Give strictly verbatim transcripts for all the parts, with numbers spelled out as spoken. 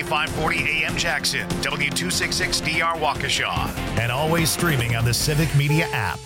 five forty A M Jackson, W two sixty-six D R Waukesha, and always streaming on the Civic Media app.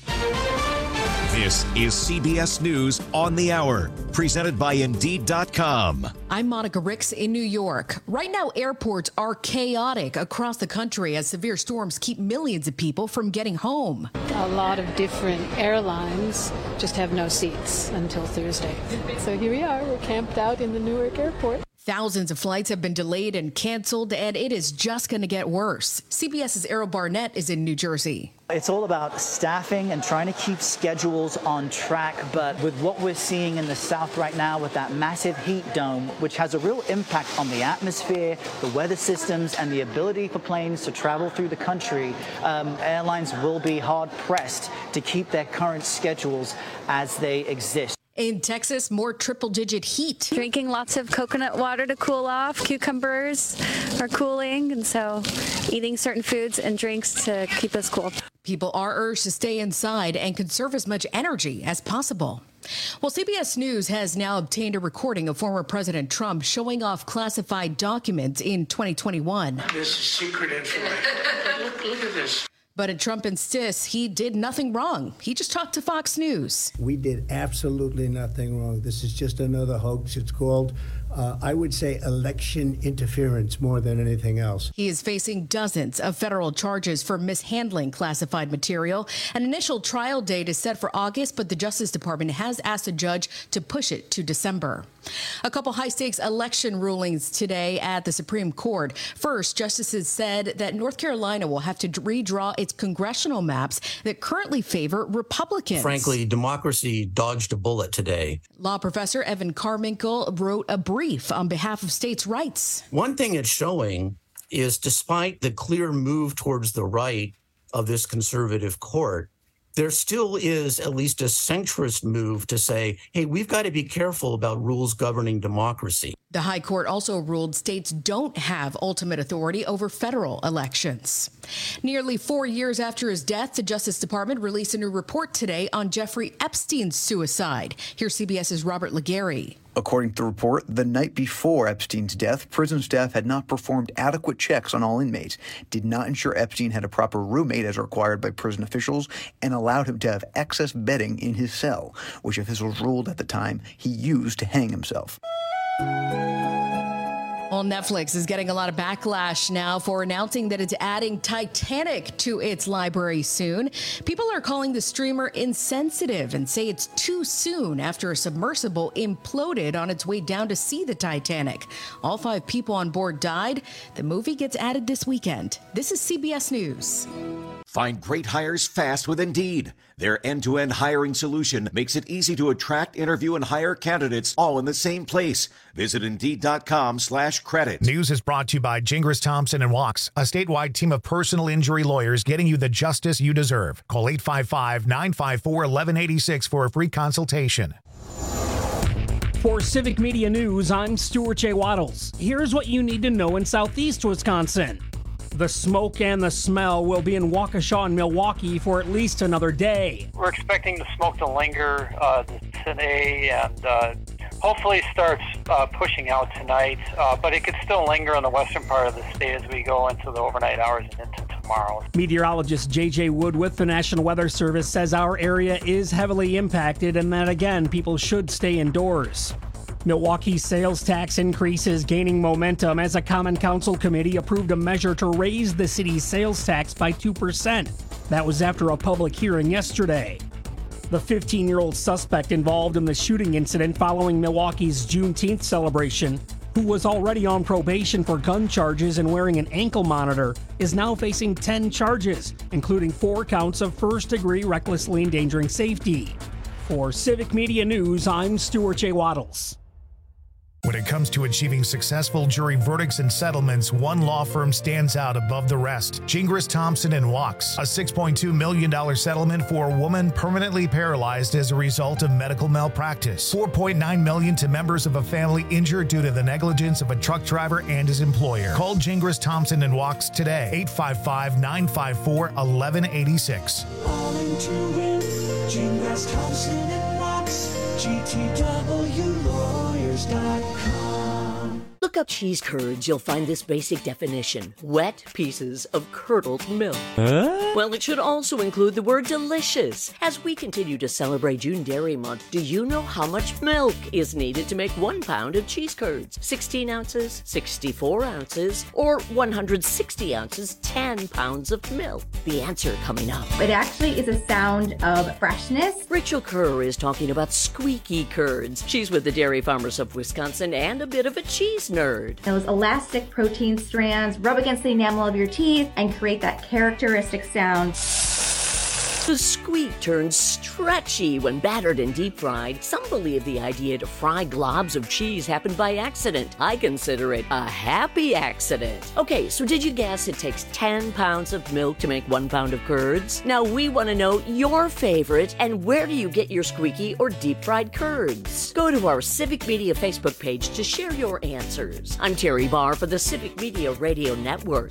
This is C B S News on the Hour, presented by Indeed dot com. I'm Monica Ricks in New York. Right now, airports are chaotic across the country as severe storms keep millions of people from getting home. A lot of different airlines just have no seats until Thursday. So here we are, we're camped out in the Newark airport. Thousands of flights have been delayed and canceled, and it is just going to get worse. CBS's Errol Barnett is in New Jersey. It's all about staffing and trying to keep schedules on track. But with what we're seeing in the South right now with that massive heat dome, which has a real impact on the atmosphere, the weather systems, and the ability for planes to travel through the country, um, airlines will be hard pressed to keep their current schedules as they exist. In Texas, more triple-digit heat. Drinking lots of coconut water to cool off. Cucumbers are cooling, and so eating certain foods and drinks to keep us cool. People are urged to stay inside and conserve as much energy as possible. Well, C B S News has now obtained a recording of former President Trump showing off classified documents in twenty twenty-one. This is secret information. Look, look at this. But Trump insists he did nothing wrong. He just talked to Fox News. We did absolutely nothing wrong. This is just another hoax. It's called, uh, I would say, election interference more than anything else. He is facing dozens of federal charges for mishandling classified material. An initial trial date is set for August, but the Justice Department has asked a judge to push it to December. A couple high-stakes election rulings today at the Supreme Court. First, justices said that North Carolina will have to redraw its congressional maps that currently favor Republicans. Frankly, democracy dodged a bullet today. Law professor Evan Carmichael wrote a brief on behalf of states' rights. One thing it's showing is despite the clear move towards the right of this conservative court, there still is at least a centrist move to say, hey, we've got to be careful about rules governing democracy. The High Court also ruled states don't have ultimate authority over federal elections. Nearly four years after his death, the Justice Department released a new report today on Jeffrey Epstein's suicide. Here's CBS's Robert Legary. According to the report, the night before Epstein's death, prison staff had not performed adequate checks on all inmates, did not ensure Epstein had a proper roommate as required by prison officials, and allowed him to have excess bedding in his cell, which officials ruled at the time he used to hang himself. Well, Netflix is getting a lot of backlash now for announcing that it's adding Titanic to its library soon. People are calling the streamer insensitive and say it's too soon after a submersible imploded on its way down to see the Titanic. All five people on board died. The movie gets added this weekend. This is C B S News. Find great hires fast with Indeed. Their end-to-end hiring solution makes it easy to attract, interview, and hire candidates all in the same place. Visit Indeed.com slash credit. News is brought to you by Gingras Thompson and Wachs, a statewide team of personal injury lawyers getting you the justice you deserve. Call eight five five, nine five four, one one eight six for a free consultation. For Civic Media News, I'm Stuart J. Waddles. Here's what you need to know in southeast Wisconsin. The smoke and the smell will be in Waukesha and Milwaukee for at least another day. We're expecting the smoke to linger uh, today and uh, hopefully starts uh, pushing out tonight, uh, but it could still linger in the western part of the state as we go into the overnight hours and into tomorrow. Meteorologist J J Wood with the National Weather Service says our area is heavily impacted and that, again, people should stay indoors. Milwaukee's sales tax increase is gaining momentum as a Common Council committee approved a measure to raise the city's sales tax by two percent. That was after a public hearing yesterday. The fifteen-year-old suspect involved in the shooting incident following Milwaukee's Juneteenth celebration, who was already on probation for gun charges and wearing an ankle monitor, is now facing ten charges, including four counts of first-degree recklessly endangering safety. For Civic Media News, I'm Stuart J. Waddles. When it comes to achieving successful jury verdicts and settlements, one law firm stands out above the rest. Gingras Thompson and Wachs, a six point two million dollars settlement for a woman permanently paralyzed as a result of medical malpractice. four point nine million dollars to members of a family injured due to the negligence of a truck driver and his employer. Call Gingras Thompson and Wachs today, eight five five, nine five four, one one eight six. All into it, Gingras Thompson and Wachs, G T W lawyers dot com. Look look up cheese curds, you'll find this basic definition: wet pieces of curdled milk. Huh? Well, it should also include the word delicious. As we continue to celebrate June Dairy Month, do you know how much milk is needed to make one pound of cheese curds? sixteen ounces, sixty-four ounces, or one hundred sixty ounces, ten pounds of milk? The answer coming up. It actually is a sound of freshness. Rachel Kerr is talking about squeaky curds. She's with the Dairy Farmers of Wisconsin and a bit of a cheese nerd. Those elastic protein strands rub against the enamel of your teeth and create that characteristic sound. The squeak turns stretchy when battered and deep fried. Some believe the idea to fry globs of cheese happened by accident. I consider it a happy accident. Okay, so did you guess it takes ten pounds of milk to make one pound of curds? Now we want to know your favorite and where do you get your squeaky or deep fried curds? Go to our Civic Media Facebook page to share your answers. I'm Terry Barr for the Civic Media Radio Network.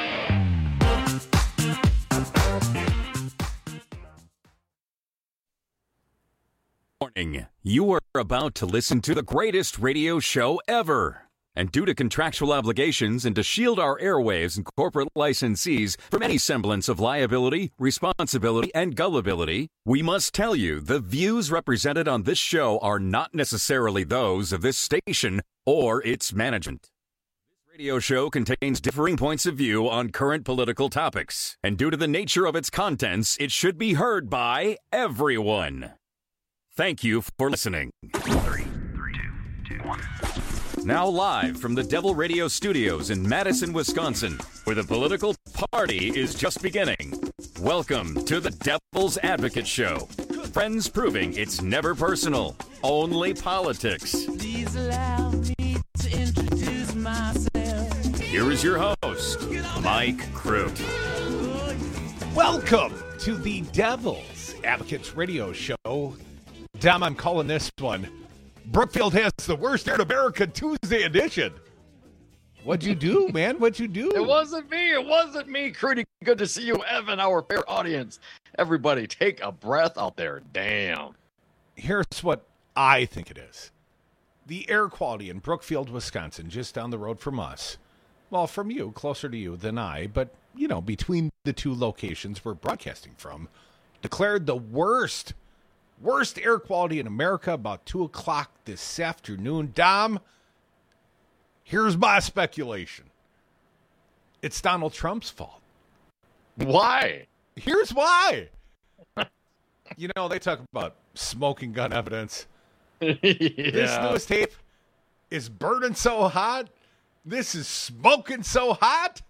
Warning, you are about to listen to the greatest radio show ever. And due to contractual obligations and to shield our airwaves and corporate licensees from any semblance of liability, responsibility, and gullibility, we must tell you the views represented on this show are not necessarily those of this station or its management. This radio show contains differing points of view on current political topics, and due to the nature of its contents, it should be heard by everyone. Thank you for listening. Three, three, two, two, one. Now live from the Devil Radio Studios in Madison, Wisconsin, where the political party is just beginning. Welcome to the Devil's Advocate Show. Friends proving it's never personal, only politics. Please allow me to introduce myself. Here is your host, Mike Crew. Welcome to the Devil's Advocates Radio Show. Dom, I'm calling this one Brookfield has the worst air in America Tuesday edition. What'd you do, man? What'd you do? It wasn't me. It wasn't me. Pretty good to see you, Evan, our fair audience. Everybody, take a breath out there. Damn. Here's what I think it is. The air quality in Brookfield, Wisconsin, just down the road from us. Well, from you, closer to you than I, but, you know, between the two locations we're broadcasting from, declared the worst Worst air quality in America about two o'clock this afternoon. Dom, here's my speculation. It's Donald Trump's fault. Why? Here's why. You know, they talk about smoking gun evidence. Yeah. This newest tape is burning so hot. This is smoking so hot.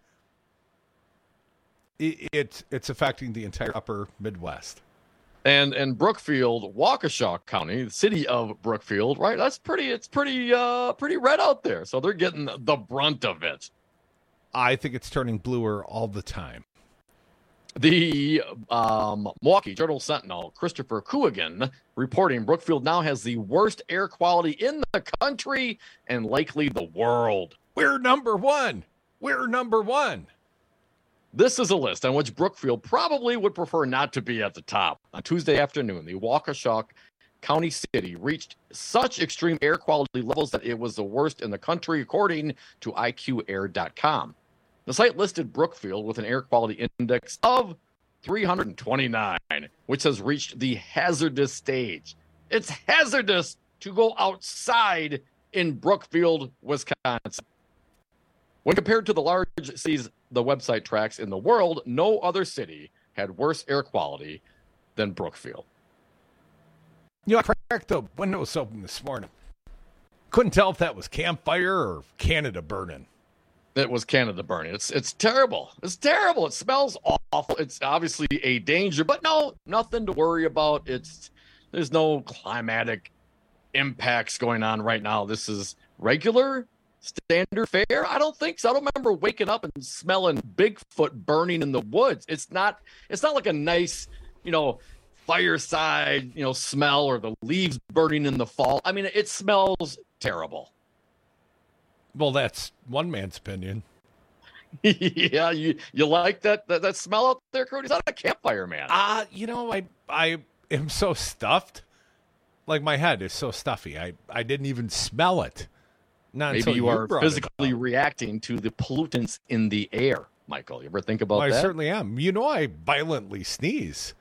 It, it, it's affecting the entire upper Midwest. And and Brookfield, Waukesha County, the city of Brookfield, right? That's pretty. It's pretty. Uh, pretty red out there. So they're getting the brunt of it. I think it's turning bluer all the time. The um, Milwaukee Journal Sentinel, Christopher Coogan, reporting Brookfield now has the worst air quality in the country and likely the world. We're number one. We're number one. This is a list on which Brookfield probably would prefer not to be at the top. On Tuesday afternoon, the Waukesha County city reached such extreme air quality levels that it was the worst in the country, according to I Q air dot com. The site listed Brookfield with an air quality index of three hundred twenty-nine, which has reached the hazardous stage. It's hazardous to go outside in Brookfield, Wisconsin. When compared to the large cities the website tracks in the world, no other city had worse air quality than Brookfield. You know, I cracked the windows open this morning. Couldn't tell if that was campfire or Canada burning. It was Canada burning. It's it's terrible. It's terrible. It smells awful. It's obviously a danger, but no, nothing to worry about. It's there's no climatic impacts going on right now. This is regular standard fare? I don't think so. I don't remember waking up and smelling Bigfoot burning in the woods. It's not it's not like a nice, you know, fireside, you know, smell or the leaves burning in the fall. I mean, it smells terrible. Well, that's one man's opinion. Yeah, you you like that, that that smell out there, Cody? It's not a campfire, man. Uh, you know, I I am so stuffed. Like my head is so stuffy. I, I didn't even smell it. Not Maybe until you you are brought it physically reacting to the pollutants in the air, Michael. You ever think about Well, I that? certainly am. You know, I violently sneeze.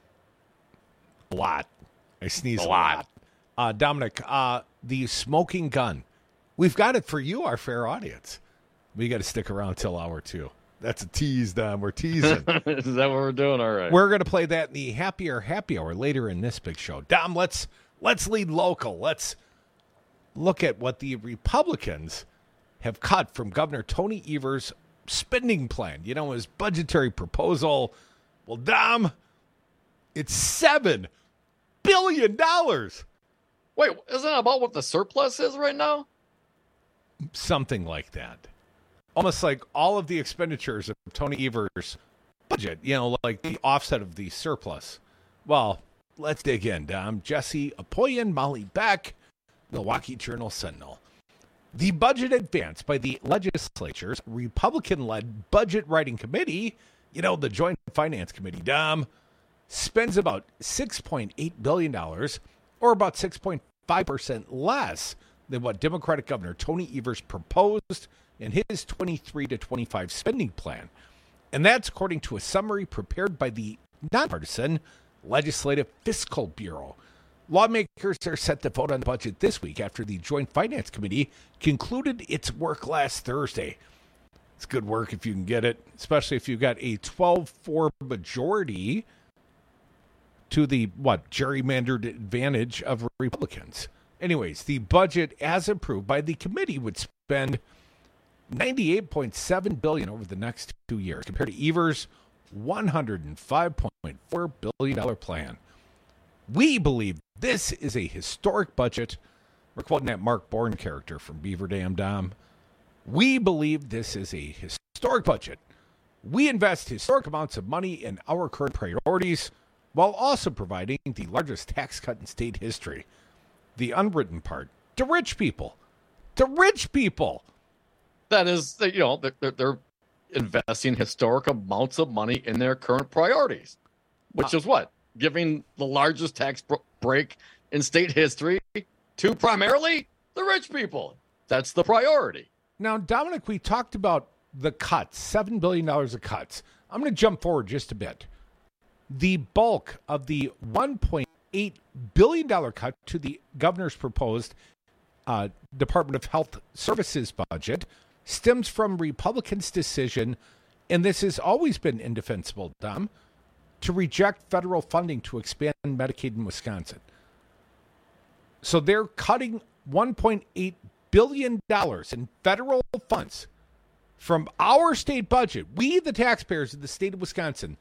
A lot. I sneeze a, A lot. lot. Uh, Dominic, uh, the smoking gun. We've got it for you, our fair audience. We got to stick around till hour two. That's a tease, Dom. We're teasing. Is that what we're doing? All right. We're going to play that in the Happier Happy Hour later in this big show. Dom, let's let's lead local. Let's look at what the Republicans have cut from Governor Tony Evers' spending plan. You know, his budgetary proposal. Well, Dom, it's seven billion dollars. Wait, isn't that about what the surplus is right now? Something like that. Almost like all of the expenditures of Tony Evers' budget, you know, like the offset of the surplus. Well, let's dig in, Dom. Jesse Apoyan, Molly Beck, Milwaukee Journal Sentinel. The budget advance by the legislature's Republican-led Budget Writing Committee, you know, the Joint Finance Committee, Dom, spends about six point eight billion dollars, or about six point five percent less than what Democratic Governor Tony Evers proposed in his twenty-three to twenty-five spending plan. And that's according to a summary prepared by the nonpartisan Legislative Fiscal Bureau. Lawmakers are set to vote on the budget this week after the Joint Finance Committee concluded its work last Thursday. It's good work if you can get it, especially if you've got a twelve four majority to the, what, gerrymandered advantage of Republicans. Anyways, the budget as approved by the committee would spend ninety-eight point seven billion dollars over the next two years, compared to Evers' one hundred five point four billion dollars plan. We believe this is a historic budget. We're quoting that Mark Bourne character from Beaver Dam, Dom. We believe this is a historic budget. We invest historic amounts of money in our current priorities while also providing the largest tax cut in state history. The unwritten part, to rich people. To rich people. That is, you know, they're, they're investing historic amounts of money in their current priorities, which is what? Giving the largest tax br- break in state history to primarily the rich people. That's the priority. Now, Dominic, we talked about the cuts, seven billion dollars of cuts. I'm going to jump forward just a bit. The bulk of the one point eight billion dollars cut to the governor's proposed uh, Department of Health Services budget stems from Republicans' decision, and this has always been indefensible, Dom, to reject federal funding to expand Medicaid in Wisconsin. So they're cutting one point eight billion dollars in federal funds from our state budget, we the taxpayers of the state of Wisconsin,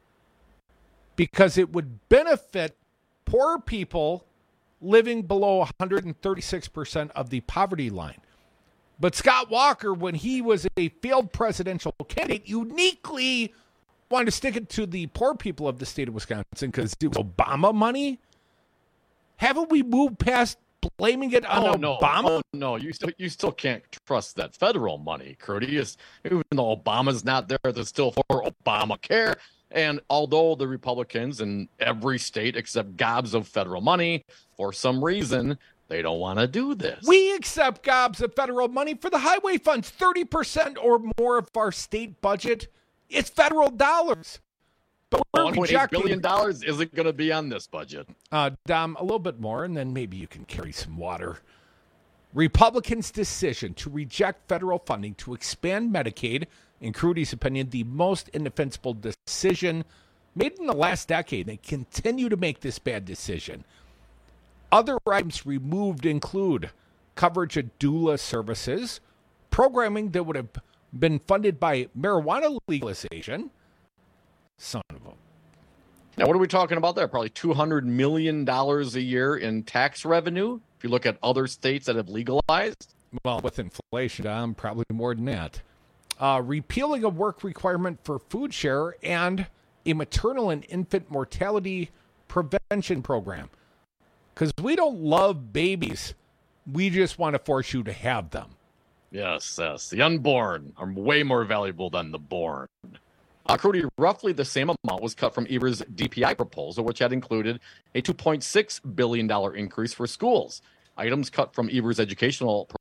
because it would benefit poor people living below one hundred thirty-six percent of the poverty line. But Scott Walker, when he was a failed presidential candidate, uniquely wanted to stick it to the poor people of the state of Wisconsin because it was Obama money. Haven't we moved past blaming it on oh, no. Obama? Oh, no, you still you still can't trust that federal money, Curtis. Even though Obama's not there, they're still for Obamacare. And although the Republicans in every state accept gobs of federal money, for some reason, they don't want to do this. We accept gobs of federal money for the highway funds. thirty percent or more of our state budget is federal dollars. But we're one point eight billion dollars isn't going to be on this budget. Uh, Dom, a little bit more, and then maybe you can carry some water. Republicans' decision to reject federal funding to expand Medicaid, in Crudy's opinion, the most indefensible decision made in the last decade. They continue to make this bad decision. Other items removed include coverage of doula services, programming that would have been funded by marijuana legalization. Son of a... Now, what are we talking about there? Probably two hundred million dollars a year in tax revenue. If you look at other states that have legalized. Well, with inflation, um, probably more than that. Uh, repealing a work requirement for food share and a maternal and infant mortality prevention program. Because we don't love babies. We just want to force you to have them. Yes, yes. The unborn are way more valuable than the born. Uh, Crudy, roughly the same amount was cut from Evers' D P I proposal, which had included a two point six billion dollars increase for schools. Items cut from Evers' educational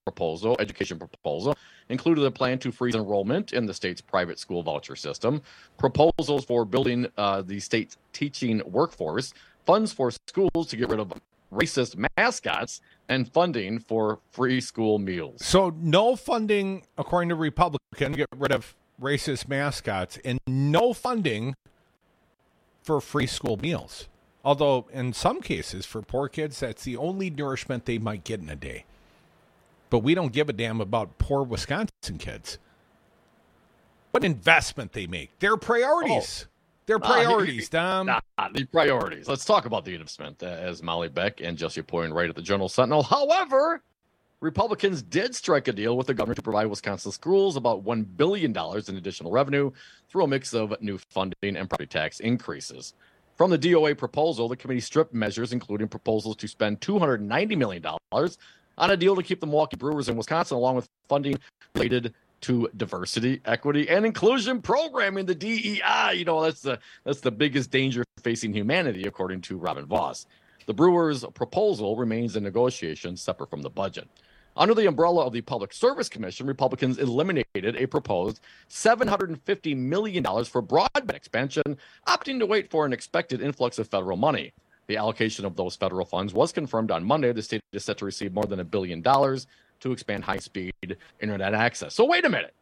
proposal, education proposal, included a plan to freeze enrollment in the state's private school voucher system, proposals for building uh, the state's teaching workforce, funds for schools to get rid of racist mascots, and funding for free school meals. So no funding, according to Republicans, get rid of racist mascots, and no funding for free school meals. Although in some cases, for poor kids, that's the only nourishment they might get in a day. But we don't give a damn about poor Wisconsin kids. What investment they make. Their priorities. Oh. Their priorities, Dom. Nah, the priorities. Let's talk about the investment, uh, as Molly Beck and Jesse pointed right at the Journal Sentinel. However, Republicans did strike a deal with the governor to provide Wisconsin schools about one billion dollars in additional revenue through a mix of new funding and property tax increases. From the D O A proposal, the committee stripped measures, including proposals to spend two hundred ninety million dollars on a deal to keep the Milwaukee Brewers in Wisconsin, along with funding related to diversity, equity, and inclusion programming, the D E I. You know, that's the that's the biggest danger facing humanity, according to Robin Voss. The Brewers' proposal remains in negotiation, separate from the budget. Under the umbrella of the Public Service Commission, Republicans eliminated a proposed seven hundred fifty million dollars for broadband expansion, opting to wait for an expected influx of federal money. The allocation of those federal funds was confirmed on Monday. The state is set to receive more than a billion dollars to expand high-speed internet access. So wait a minute.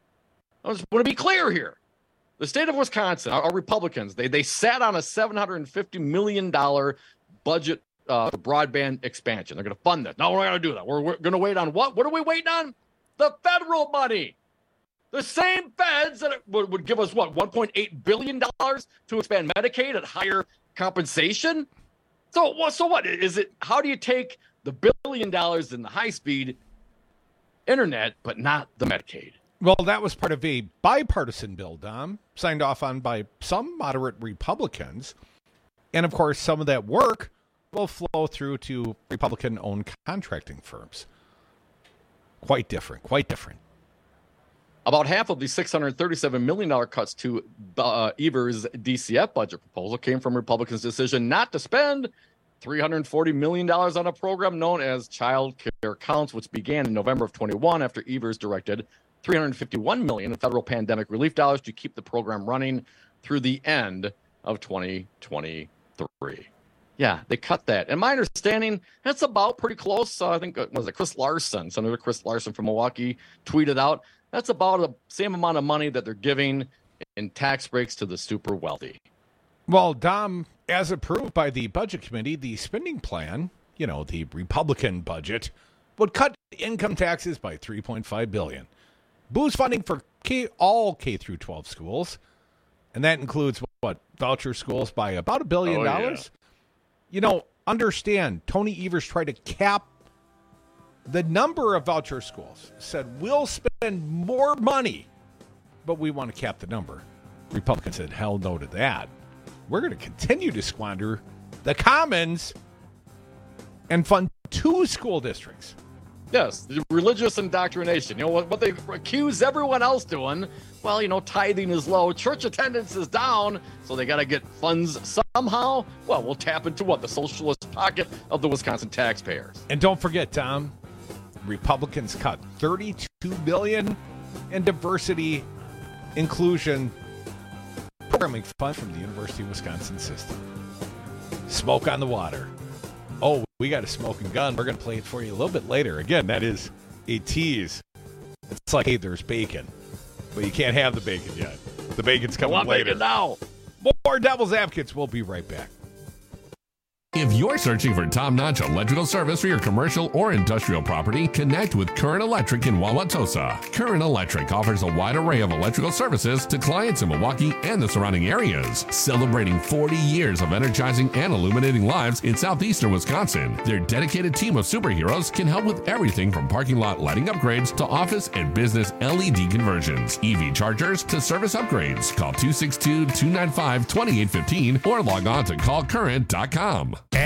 I just want to be clear here. The state of Wisconsin, our, our Republicans, they they sat on a seven hundred fifty million dollars budget uh, broadband expansion. They're going to fund this. No, we're not going to do that. We're, we're going to wait on what? What are we waiting on? The federal money. The same feds that would, would give us, what, one point eight billion dollars to expand Medicaid at higher compensation? So, well, so what? Is it, how do you take the billion dollars in the high-speed internet, but not the Medicaid? Well, that was part of a bipartisan bill, Dom, signed off on by some moderate Republicans. And, of course, some of that work will flow through to Republican-owned contracting firms. Quite different, quite different. About half of the six hundred thirty-seven million dollars cuts to uh, Evers' D C F budget proposal came from Republicans' decision not to spend three hundred forty million dollars on a program known as Child Care Counts, which began in November of twenty-one after Evers directed three hundred fifty-one million dollars in federal pandemic relief dollars to keep the program running through the end of twenty twenty-three. Yeah, they cut that. And my understanding, that's about pretty close. Uh, I think, was it Chris Larson, Senator Chris Larson from Milwaukee, tweeted out, that's about the same amount of money that they're giving in tax breaks to the super wealthy. Well, Dom, as approved by the Budget Committee, the spending plan, you know, the Republican budget, would cut income taxes by three point five billion dollars. Boost funding for K, all K through twelve schools, and that includes, what, voucher schools by about a billion dollars? Yeah. You know, understand, Tony Evers tried to cap the number of voucher schools, said we'll spend more money, but we want to cap the number. Republicans said hell no to that. We're going to continue to squander the commons and fund two school districts. Yes, religious indoctrination. You know, what, what they accuse everyone else doing, well, you know, tithing is low, church attendance is down, so they got to get funds somehow. Well, we'll tap into what? The socialist pocket of the Wisconsin taxpayers. And don't forget, Tom, Republicans cut thirty-two billion dollars in diversity inclusion programming funds from the University of Wisconsin system. Smoke on the water. Oh, we got a smoking gun. We're going to play it for you a little bit later. Again, that is a tease. It's like, hey, there's bacon, but you can't have the bacon yet. The bacon's coming I want later. Bacon now. More Devil's Advocates. We'll be right back. If you're searching for top-notch electrical service for your commercial or industrial property, connect with Current Electric in Wauwatosa. Current Electric offers a wide array of electrical services to clients in Milwaukee and the surrounding areas, celebrating forty years of energizing and illuminating lives in southeastern Wisconsin. Their dedicated team of superheroes can help with everything from parking lot lighting upgrades to office and business L E D conversions, E V chargers to service upgrades. Call two six two, two nine five, two eight one five or log on to call current dot com. And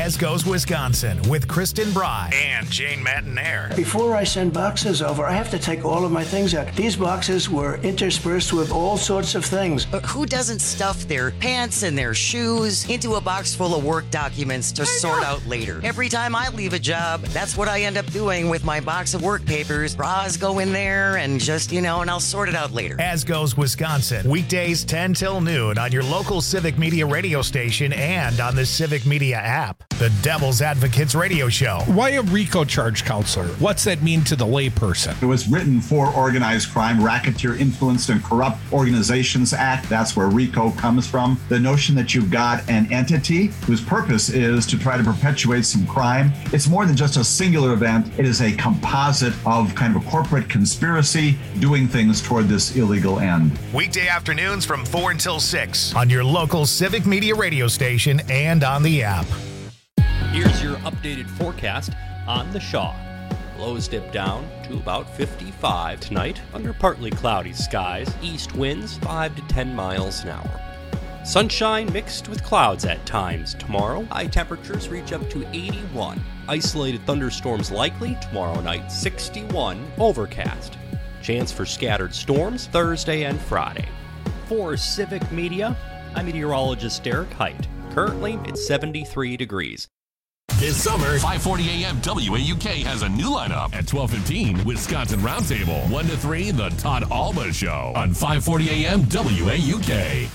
As Goes Wisconsin with Kristen Bry and Jane Matanair. Before I send boxes over, I have to take all of my things out. These boxes were interspersed with all sorts of things. But who doesn't stuff their pants and their shoes into a box full of work documents to sort out later? Every time I leave a job, that's what I end up doing with my box of work papers. Bras go in there and just, you know, and I'll sort it out later. As Goes Wisconsin, weekdays ten till noon on your local Civic Media radio station and on the Civic Media app. The Devil's Advocates Radio Show. Why a RICO charge counselor? What's that mean to the layperson? It was written for Organized Crime, Racketeer Influenced and Corrupt Organizations Act. That's where RICO comes from. The notion that you've got an entity whose purpose is to try to perpetuate some crime. It's more than just a singular event. It is a composite of kind of a corporate conspiracy doing things toward this illegal end. Weekday afternoons from four until six on your local Civic Media radio station and on the app. Here's your updated forecast on the Shaw. Lows dip down to about fifty-five tonight under partly cloudy skies. East winds five to ten miles an hour. Sunshine mixed with clouds at times tomorrow. High temperatures reach up to eighty-one. Isolated thunderstorms likely tomorrow night, sixty-one. Overcast. Chance for scattered storms Thursday and Friday. For Civic Media, I'm meteorologist Derek Height. Currently, it's seventy-three degrees. This summer, five forty a.m. W A U K has a new lineup. At twelve fifteen, Wisconsin Roundtable. one to three, The Todd Alba Show. On five forty a.m. W A U K.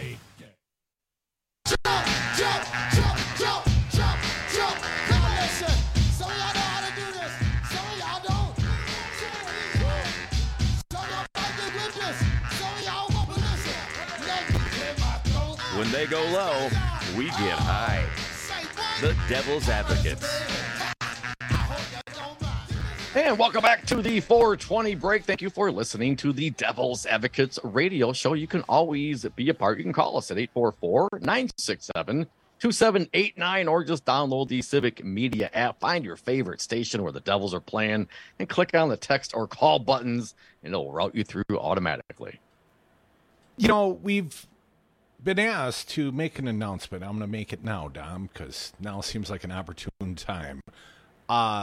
Jump, jump, jump, jump, jump, jump. Now listen, some of y'all know how to do this. Some of y'all don't. Some of y'all might get with this. Some of y'all won't listen. Let me clear my throat. When they go low, we get high. The Devil's Advocates. And welcome back to the four twenty break. Thank you for listening to the Devil's Advocates radio show. You can always be a part. You can call us at eight four four, nine six seven, two seven eight nine or just download the Civic Media app. Find your favorite station where the Devils are playing and click on the text or call buttons and it'll route you through automatically. You know, we've been asked to make an announcement. I'm going to make it now, Dom, because now seems like an opportune time. Uh,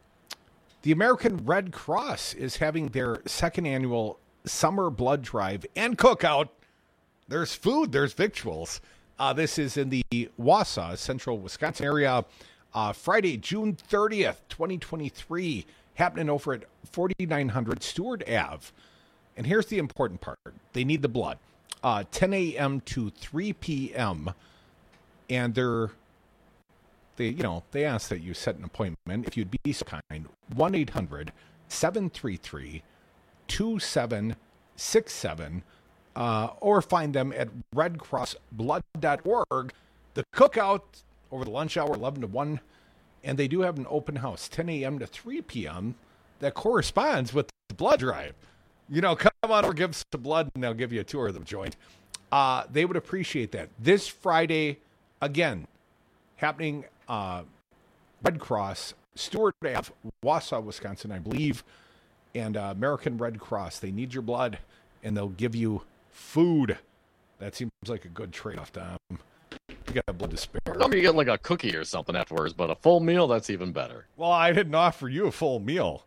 the American Red Cross is having their second annual summer blood drive and cookout. There's food, there's victuals. Uh, this is in the Wausau, central Wisconsin area, uh, Friday, June thirtieth, twenty twenty-three, happening over at forty-nine hundred Stewart Avenue. And here's the important part. They need the blood. Uh, ten a.m. to three p.m. And they're, they, you know, they ask that you set an appointment. If you'd be so kind, one eight hundred, seven three three, two seven six seven, uh, or find them at red cross blood dot org. The cookout over the lunch hour, eleven to one, and they do have an open house, ten a.m. to three p.m. that corresponds with the blood drive. You know, come on over, give us some blood, and they'll give you a tour of the joint. Uh, they would appreciate that. This Friday, again, happening uh, Red Cross, Stewart Avenue, Wausau, Wisconsin, I believe, and uh, American Red Cross. They need your blood, and they'll give you food. That seems like a good trade-off, Tom. You got blood to spare. Maybe you get like a cookie or something afterwards, but a full meal, that's even better. Well, I didn't offer you a full meal.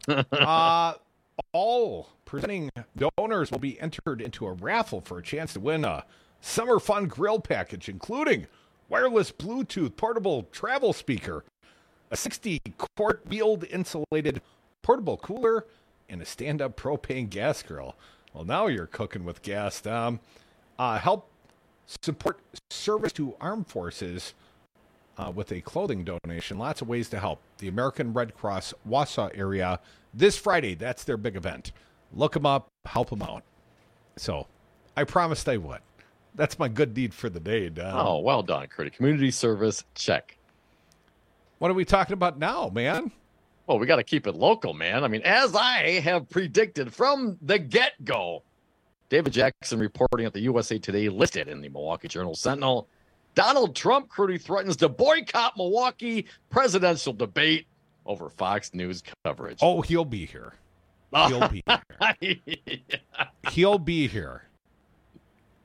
uh, all presenting donors will be entered into a raffle for a chance to win a summer fun grill package, including wireless Bluetooth portable travel speaker, a sixty quart wheeled insulated portable cooler, and a stand-up propane gas grill. Well, now you're cooking with gas, Tom. Uh, help support service to armed forces uh, with a clothing donation. Lots of ways to help. The American Red Cross Wausau area this Friday. That's their big event. Look them up, help them out. So I promised I would. That's my good deed for the day, Don. Oh, well done, Curdy. Community service, check. What are we talking about now, man? Well, we got to keep it local, man. I mean, as I have predicted from the get-go, David Jackson reporting at the U S A Today listed in the Milwaukee Journal-Sentinel, Donald Trump, Curdy, threatens to boycott Milwaukee presidential debate over Fox News coverage. Oh, he'll be here. He'll be here. He'll be here.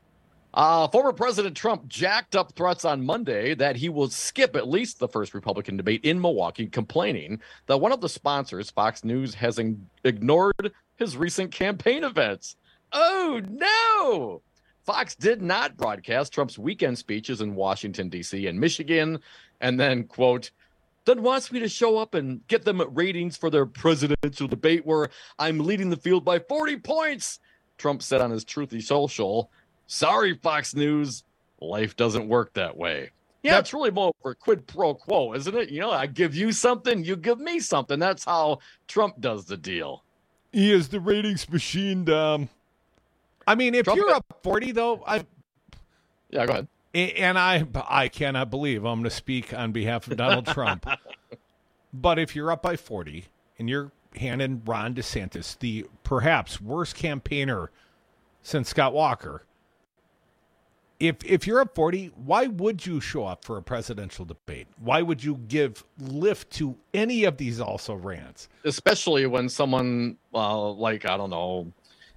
Uh, former President Trump jacked up threats on Monday that he will skip at least the first Republican debate in Milwaukee, complaining that one of the sponsors, Fox News, has in- ignored his recent campaign events. Oh, no! Fox did not broadcast Trump's weekend speeches in Washington, D C and Michigan, and then, quote, then wants me to show up and get them ratings for their presidential debate where I'm leading the field by forty points, Trump said on his Truthy Social. Sorry, Fox News, life doesn't work that way. Yeah, it's really more for quid pro quo, isn't it? You know, I give you something, you give me something. That's how Trump does the deal. He is the ratings machine, Dom. I mean, if Trump you're up forty, though, I yeah, go ahead. And I, I cannot believe I'm going to speak on behalf of Donald Trump. But if you're up by forty and you're handing Ron DeSantis, the perhaps worst campaigner since Scott Walker, if if you're up forty, why would you show up for a presidential debate? Why would you give lift to any of these also rants? Especially when someone uh, like, I don't know,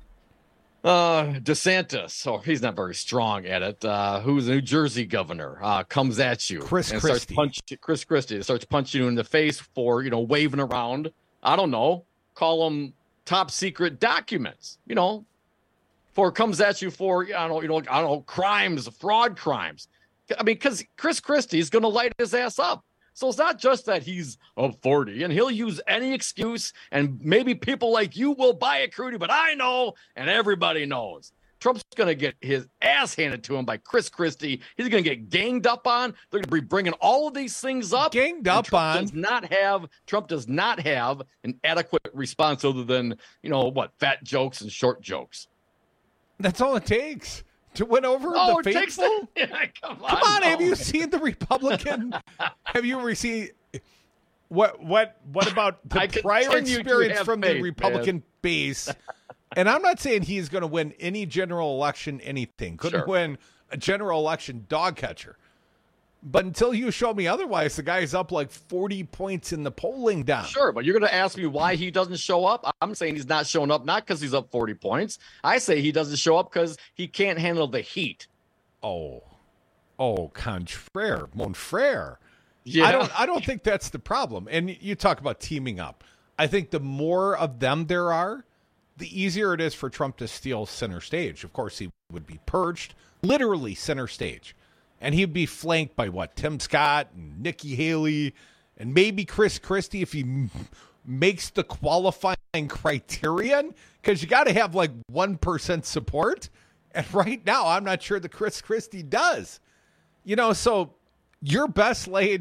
Uh, DeSantis, or he's not very strong at it, uh, who's a New Jersey governor, uh, comes at you. Chris and Christie. Starts punch, Chris Christie starts punching you in the face for, you know, waving around, I don't know, call them top secret documents, you know, for comes at you for, I don't know, you know, I don't know, crimes, fraud crimes. I mean, because Chris Christie is going to light his ass up. So it's not just that he's up forty and he'll use any excuse and maybe people like you will buy it, Crudy, but I know and everybody knows. Trump's going to get his ass handed to him by Chris Christie. He's going to get ganged up on. They're going to be bringing all of these things up. Ganged up Trump on. Does not have, Trump does not have an adequate response other than, you know, what, fat jokes and short jokes. That's all it takes. To win over oh, the it takes faithful? the, yeah, come on, Come on, no. have you seen the Republican? Have you received what? What? What about the I prior continue to experience have from faith, the Republican man. base? And I'm not saying he's going to win any general election, anything. Couldn't Sure. win a general election dog catcher. But until you show me otherwise, the guy's up like forty points in the polling down. Sure, but you're going to ask me why he doesn't show up. I'm saying he's not showing up not because he's up forty points. I say he doesn't show up because he can't handle the heat. Oh, oh, contraire, mon frere. Yeah. I don't. I don't think that's the problem. And you talk about teaming up. I think the more of them there are, the easier it is for Trump to steal center stage. Of course, he would be perched, literally center stage. And he'd be flanked by, what, Tim Scott and Nikki Haley and maybe Chris Christie if he m- makes the qualifying criterion. Because you got to have, like, one percent support. And right now, I'm not sure that Chris Christie does. You know, so your best laid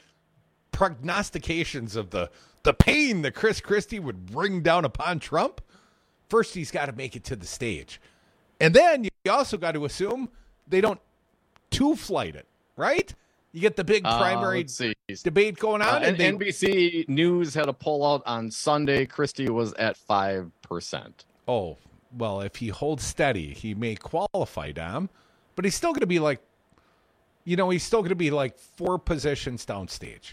prognostications of the, the pain that Chris Christie would bring down upon Trump, first he's got to make it to the stage. And then you also got to assume they don't two-flight it, right? You get the big primary uh, debate going on. Uh, and and they, N B C News had a poll out on Sunday. Christie was at five percent. Oh, well, if he holds steady, he may qualify, Dom. But he's still going to be like, you know, he's still going to be like four positions downstage.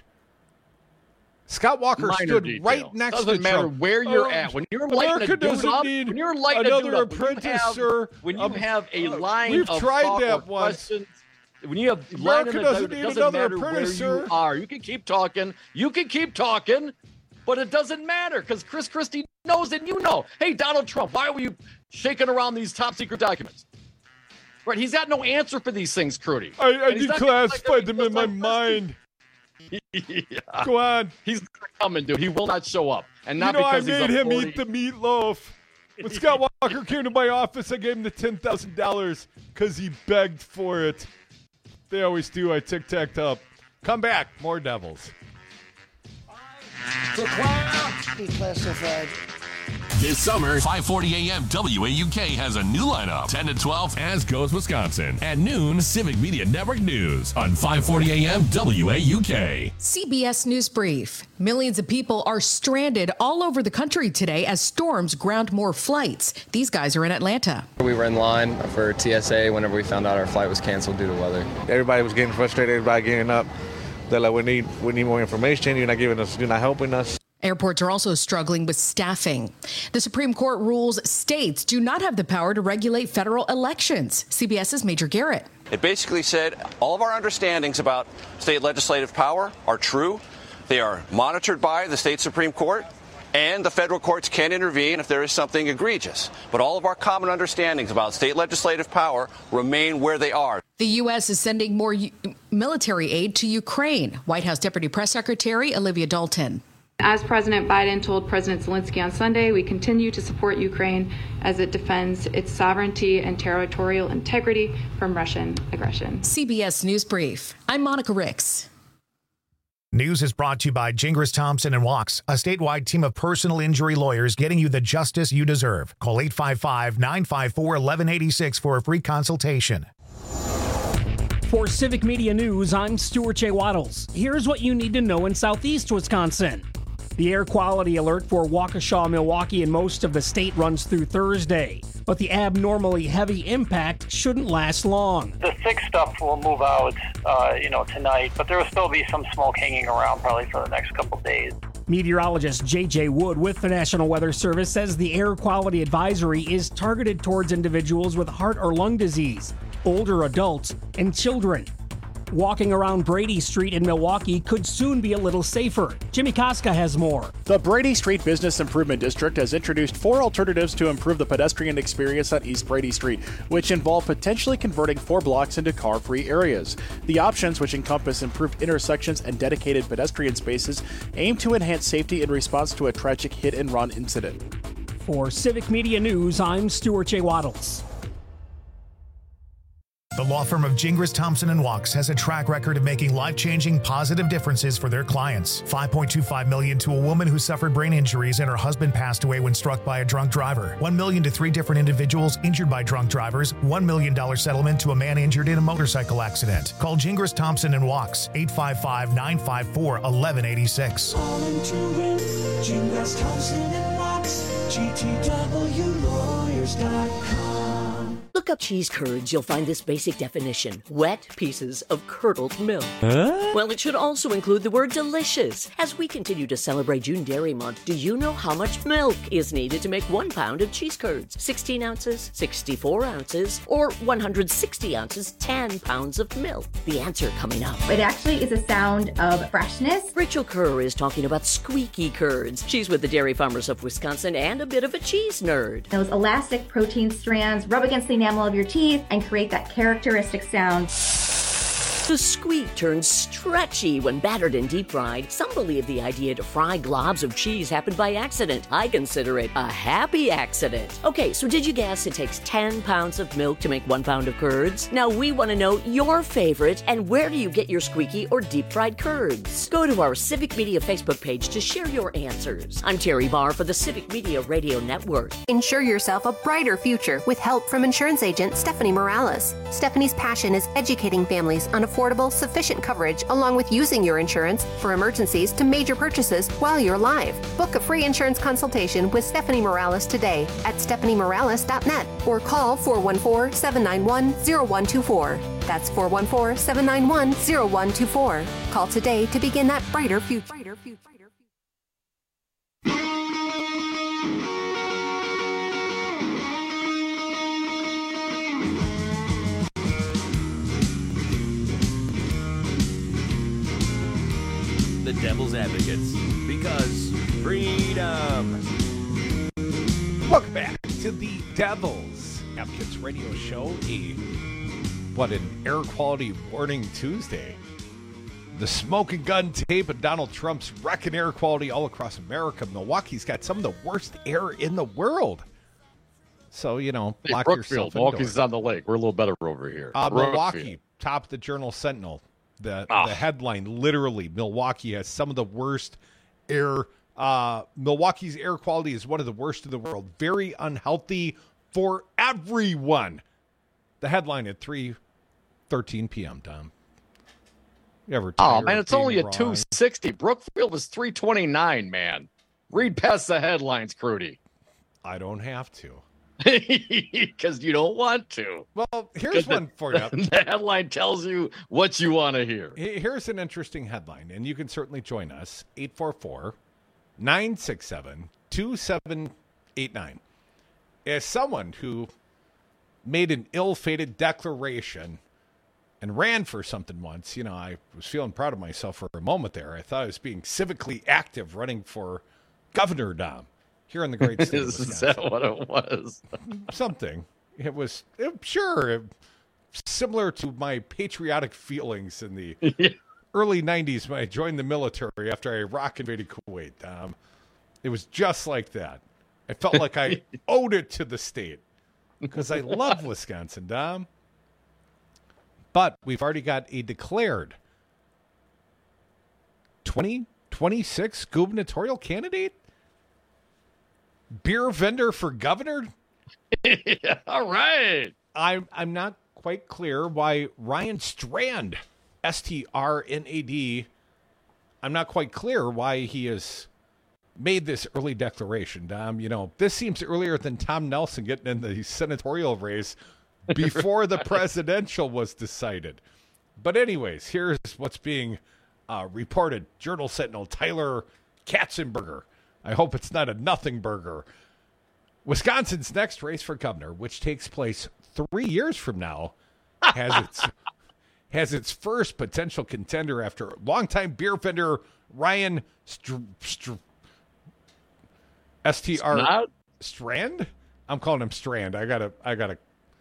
Scott Walker Minor stood details. right next doesn't to matter Trump. where you're Oh, at. When you're America lighting a dude doesn't up, need when you're lighting another a dude up, apprentice, when you have, sir. when you Um, have a line we've of tried thought that or once. questions, when you have America line doesn't it need doesn't another matter where apprentice, you sir. are. You can keep talking. You can keep talking, but it doesn't matter because Chris Christie knows and you know. Hey, Donald Trump, why were you shaking around these top secret documents? Right, he's got no answer for these things, Crudy. I, I And he's not gonna like declassified them just in my like mind. yeah. Go on. He's coming, dude. He will not show up. And not you know, I because he's made up him forty. eat the meatloaf. When Scott Walker came to my office, I gave him the ten thousand dollars because he begged for it. They always do. I tic-tacked up. Come back. More Devils. Declassified. This summer, five forty a.m. W A U K has a new lineup. ten to twelve, As Goes Wisconsin. At noon, Civic Media Network News on five forty a.m. W A U K. C B S News Brief. Millions of people are stranded all over the country today as storms ground more flights. These guys are in Atlanta. We were in line for T S A whenever we found out our flight was canceled due to weather. Everybody was getting frustrated, everybody getting up. They're like, we need, we need more information. You're not giving us, you're not helping us. Airports are also struggling with staffing. The Supreme Court rules states do not have the power to regulate federal elections. CBS's Major Garrett. It basically said all of our understandings about state legislative power are true. They are monitored by the state Supreme Court, and the federal courts can intervene if there is something egregious. But all of our common understandings about state legislative power remain where they are. The U S is sending more U- military aid to Ukraine. White House Deputy Press Secretary Olivia Dalton. As President Biden told President Zelensky on Sunday, we continue to support Ukraine as it defends its sovereignty and territorial integrity from Russian aggression. C B S News Brief. I'm Monica Ricks. News is brought to you by Gingras Thompson and Walks, a statewide team of personal injury lawyers getting you the justice you deserve. Call eight five five, nine five four, one one eight six for a free consultation. For Civic Media News, I'm Stuart J. Waddles. Here's what you need to know in southeast Wisconsin. The air quality alert for Waukesha, Milwaukee, and most of the state runs through Thursday, but the abnormally heavy impact shouldn't last long. The thick stuff will move out, uh, you know, tonight, but there will still be some smoke hanging around probably for the next couple days. Meteorologist J J Wood with the National Weather Service says the air quality advisory is targeted towards individuals with heart or lung disease, older adults, and children. Walking around Brady Street in Milwaukee could soon be a little safer. Jimmy Koska has more. The Brady Street Business Improvement District has introduced four alternatives to improve the pedestrian experience on East Brady Street, which involve potentially converting four blocks into car-free areas. The options, which encompass improved intersections and dedicated pedestrian spaces, aim to enhance safety in response to a tragic hit-and-run incident. For Civic Media News, I'm Stuart J. Waddles. The law firm of Gingras Thompson and Walks has a track record of making life-changing positive differences for their clients. five point two five million dollars to a woman who suffered brain injuries and her husband passed away when struck by a drunk driver. one million dollars to three different individuals injured by drunk drivers. one million dollars settlement to a man injured in a motorcycle accident. Call Gingras Thompson and Walks, eight five five, nine five four, one one eight six. Gingras Thompson and Walks, G T W lawyers dot com. Look up cheese curds, you'll find this basic definition. Wet pieces of curdled milk. Huh? Well, it should also include the word delicious. As we continue to celebrate June Dairy Month, do you know how much milk is needed to make one pound of cheese curds? sixteen ounces, sixty-four ounces, or one hundred sixty ounces, ten pounds of milk? The answer coming up. It actually is a sound of freshness. Rachel Kerr is talking about squeaky curds. She's with the Dairy Farmers of Wisconsin and a bit of a cheese nerd. Those elastic protein strands rub against the enamel of your teeth and create that characteristic sound. The squeak turns stretchy when battered and deep fried. Some believe the idea to fry globs of cheese happened by accident. I consider it a happy accident. Okay, so did you guess it takes ten pounds of milk to make one pound of curds? Now we want to know your favorite and where do you get your squeaky or deep fried curds? Go to our Civic Media Facebook page to share your answers. I'm Terry Barr for the Civic Media Radio Network. Insure yourself a brighter future with help from insurance agent Stephanie Morales. Stephanie's passion is educating families on affordable, sufficient coverage along with using your insurance for emergencies to major purchases while you're live. Book a free insurance consultation with Stephanie Morales today at stephanie morales dot net or call four one four, seven nine one, zero one two four. That's four one four, seven nine one, zero one two four. Call today to begin that brighter future. Brighter future. The Devil's Advocates, because freedom. Welcome back to the Devil's Advocates radio show. A what an air quality warning Tuesday. The smoking gun tape of Donald Trump's wrecking air quality all across America. Milwaukee's got some of the worst air in the world. So, you know, hey, lock Brookfield, yourself Milwaukee's indoors. on the lake. We're a little better over here. Uh, Brookfield. Milwaukee, top of the Journal Sentinel. The, oh. the headline, literally, Milwaukee has some of the worst air. Uh, Milwaukee's air quality is one of the worst in the world. Very unhealthy for everyone. The headline at three thirteen p.m., Tom. You ever oh, tired man, of it's only being at two wrong? sixty. Brookfield was three twenty-nine, man. Read past the headlines, Crudy. I don't have to. Because you don't want to. Well, here's one for you. The headline tells you what you want to hear. Here's an interesting headline, and you can certainly join us. eight four four, nine six seven, two seven eight nine. As someone who made an ill-fated declaration and ran for something once, you know, I was feeling proud of myself for a moment there. I thought I was being civically active running for governor, Dom, here in the great state of Wisconsin. Is that what it was? Something. It was, it, sure, it, similar to my patriotic feelings in the yeah. early nineties when I joined the military after Iraq invaded Kuwait. Um, it was just like that. I felt like I owed it to the state because I love Wisconsin, Dom. But we've already got a declared twenty twenty-six gubernatorial candidate? Beer vendor for governor? Yeah, all right. I'm, I'm not quite clear why Ryan Strand, S T R N A D, I'm not quite clear why he has made this early declaration. Um, you know, this seems earlier than Tom Nelson getting in the senatorial race before right. the presidential was decided. But anyways, here's what's being uh, reported. Journal Sentinel Tyler Katzenberger. I hope it's not a nothing burger. Wisconsin's next race for governor, which takes place three years from now, has its has its first potential contender after longtime beer vendor Ryan Str- Str- S T R Not? Strand. I'm calling him Strand. I gotta, I gotta,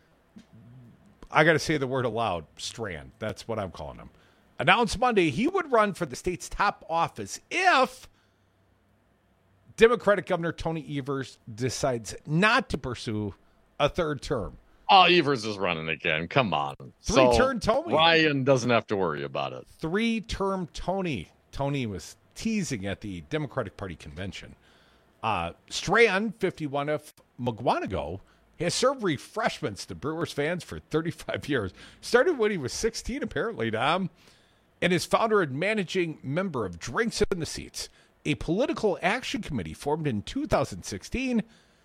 I gotta say the word aloud. Strand. That's what I'm calling him. Announced Monday he would run for the state's top office if Democratic Governor Tony Evers decides not to pursue a third term. Oh, Evers is running again. Come on. Three-term so Tony. Ryan doesn't have to worry about it. Three-term Tony. Tony was teasing at the Democratic Party convention. Uh, Strand, fifty-one of Mugwanago, has served refreshments to Brewers fans for thirty-five years. Started when he was sixteen, apparently, Dom, and is founder and managing member of Drinks in the Seats, a political action committee formed in two thousand sixteen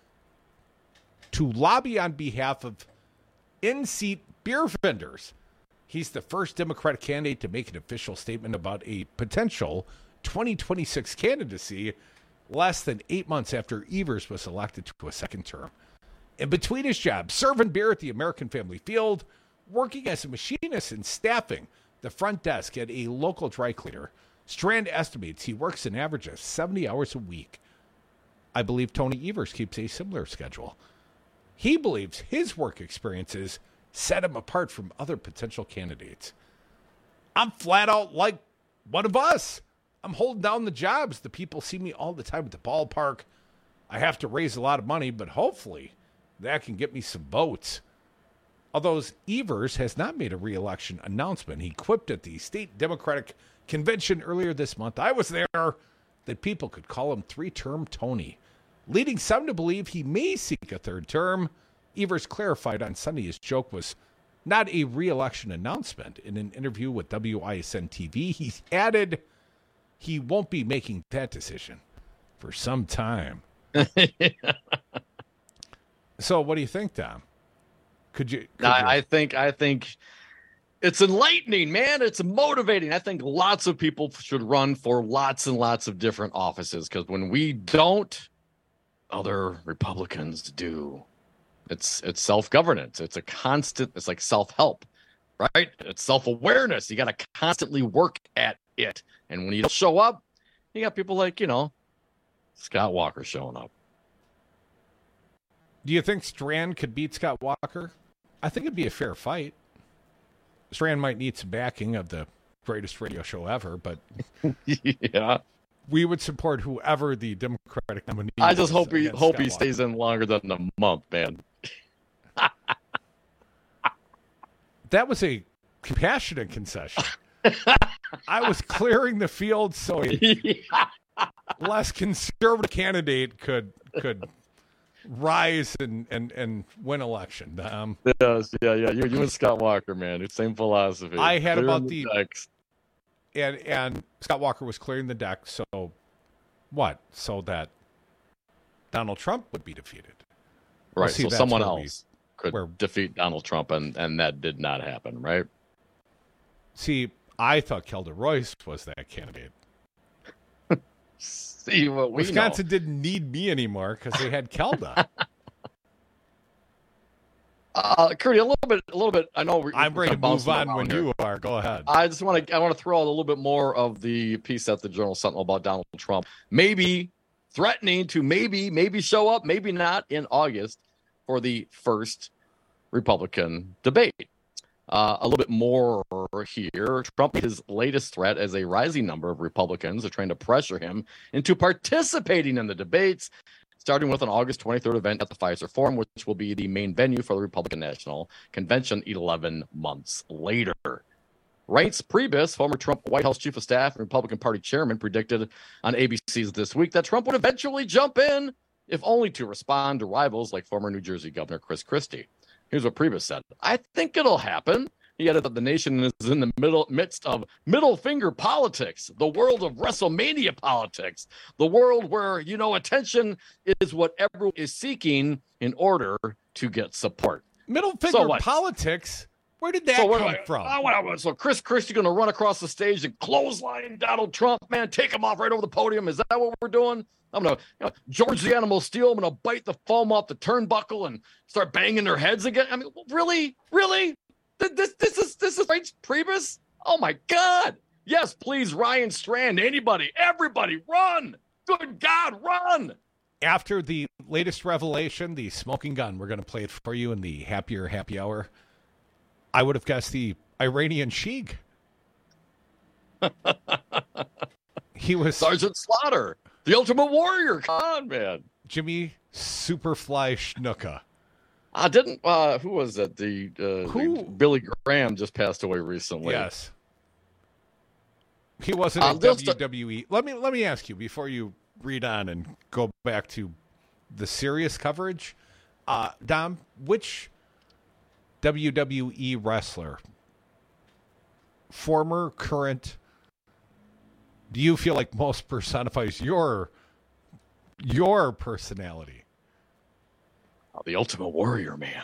to lobby on behalf of in-seat beer vendors. He's the first Democratic candidate to make an official statement about a potential twenty twenty-six candidacy less than eight months after Evers was elected to a second term. In between his jobs, serving beer at the American Family Field, working as a machinist and staffing the front desk at a local dry cleaner, Strand estimates he works an average of seventy hours a week. I believe Tony Evers keeps a similar schedule. He believes his work experiences set him apart from other potential candidates. I'm flat out like one of us. I'm holding down the jobs. The people see me all the time at the ballpark. I have to raise a lot of money, but hopefully that can get me some votes. Although Evers has not made a re-election announcement, he quipped at the state Democratic convention earlier this month, I was there, that people could call him three-term Tony, leading some to believe he may seek a third term. Evers clarified on Sunday his joke was not a re-election announcement. In an interview with W I S N T V, he added he won't be making that decision for some time. So what do you think, Tom? Could you? Could I, you... I think I think it's enlightening, man. It's motivating. I think lots of people should run for lots and lots of different offices, because when we don't, other Republicans do. It's it's self-governance. It's a constant. It's like self-help, right? It's self-awareness. You got to constantly work at it. And when you don't show up, you got people like, you know, Scott Walker showing up. Do you think Strand could beat Scott Walker? I think it'd be a fair fight. Strand might need some backing of the greatest radio show ever, but yeah, we would support whoever the Democratic nominee. I just hope he hope Scott he stays Walker. in longer than a month, man. That was a compassionate concession. I was clearing the field so a less conservative candidate could could rise and, and, and win election. Um, yes, yeah, yeah. You, you and Scott Walker, man. It's same philosophy. I had Clearing about the the decks. and and Scott Walker was clearing the deck. So what? So that Donald Trump would be defeated. Right. We'll see, so that's someone where we- else could where- defeat Donald Trump, and, and that did not happen, right? See, I thought Kelda Royce was that candidate. see what we Wisconsin know. didn't need me anymore because they had Kelda. Uh, Curdy, a little bit, a little bit. I know we're, I'm we're ready to kinda move bouncing on when around here. you are. Go ahead. I just want to, I want to throw out a little bit more of the piece at the Journal Sentinel about Donald Trump, maybe threatening to maybe, maybe show up, maybe not in August for the first Republican debate. Uh, a little bit more here. Trump made his latest threat as a rising number of Republicans are trying to pressure him into participating in the debates, starting with an August twenty-third event at the Pfizer Forum, which will be the main venue for the Republican National Convention eleven months later. Reince Priebus, former Trump White House chief of staff and Republican Party chairman, predicted on A B C's This Week that Trump would eventually jump in, if only to respond to rivals like former New Jersey Governor Chris Christie. Here's what Priebus said. I think it'll happen. He added that the nation is in the middle midst of middle finger politics, the world of WrestleMania politics, the world where, you know, attention is what everyone is seeking in order to get support. Middle finger So what? politics? Where did that So what come do I- from? oh, what- what- so Chris Christie going to run across the stage and clothesline Donald Trump, man, take him off right over the podium. Is that what we're doing? I'm going to, you know, George the Animal Steel, I'm going to bite the foam off the turnbuckle and start banging their heads again. I mean, really? Really? Th- This, this is, this is Reince Priebus? Oh my God. Yes, please, Ryan Strand, anybody, everybody, run. Good God, run. After the latest revelation, the smoking gun, we're going to play it for you in the happier happy hour. I would have guessed the Iranian Sheik. He was Sergeant Slaughter, the Ultimate Warrior. Come on, man. Jimmy Superfly Snuka. I didn't. Uh, who was it? The, uh, the Billy Graham just passed away recently. Yes, he wasn't Uh, in just W W E. Let me let me ask you before you read on and go back to the serious coverage. Uh, Dom, which W W E wrestler, former, current, do you feel like most personifies your your personality? Oh, the Ultimate Warrior, man.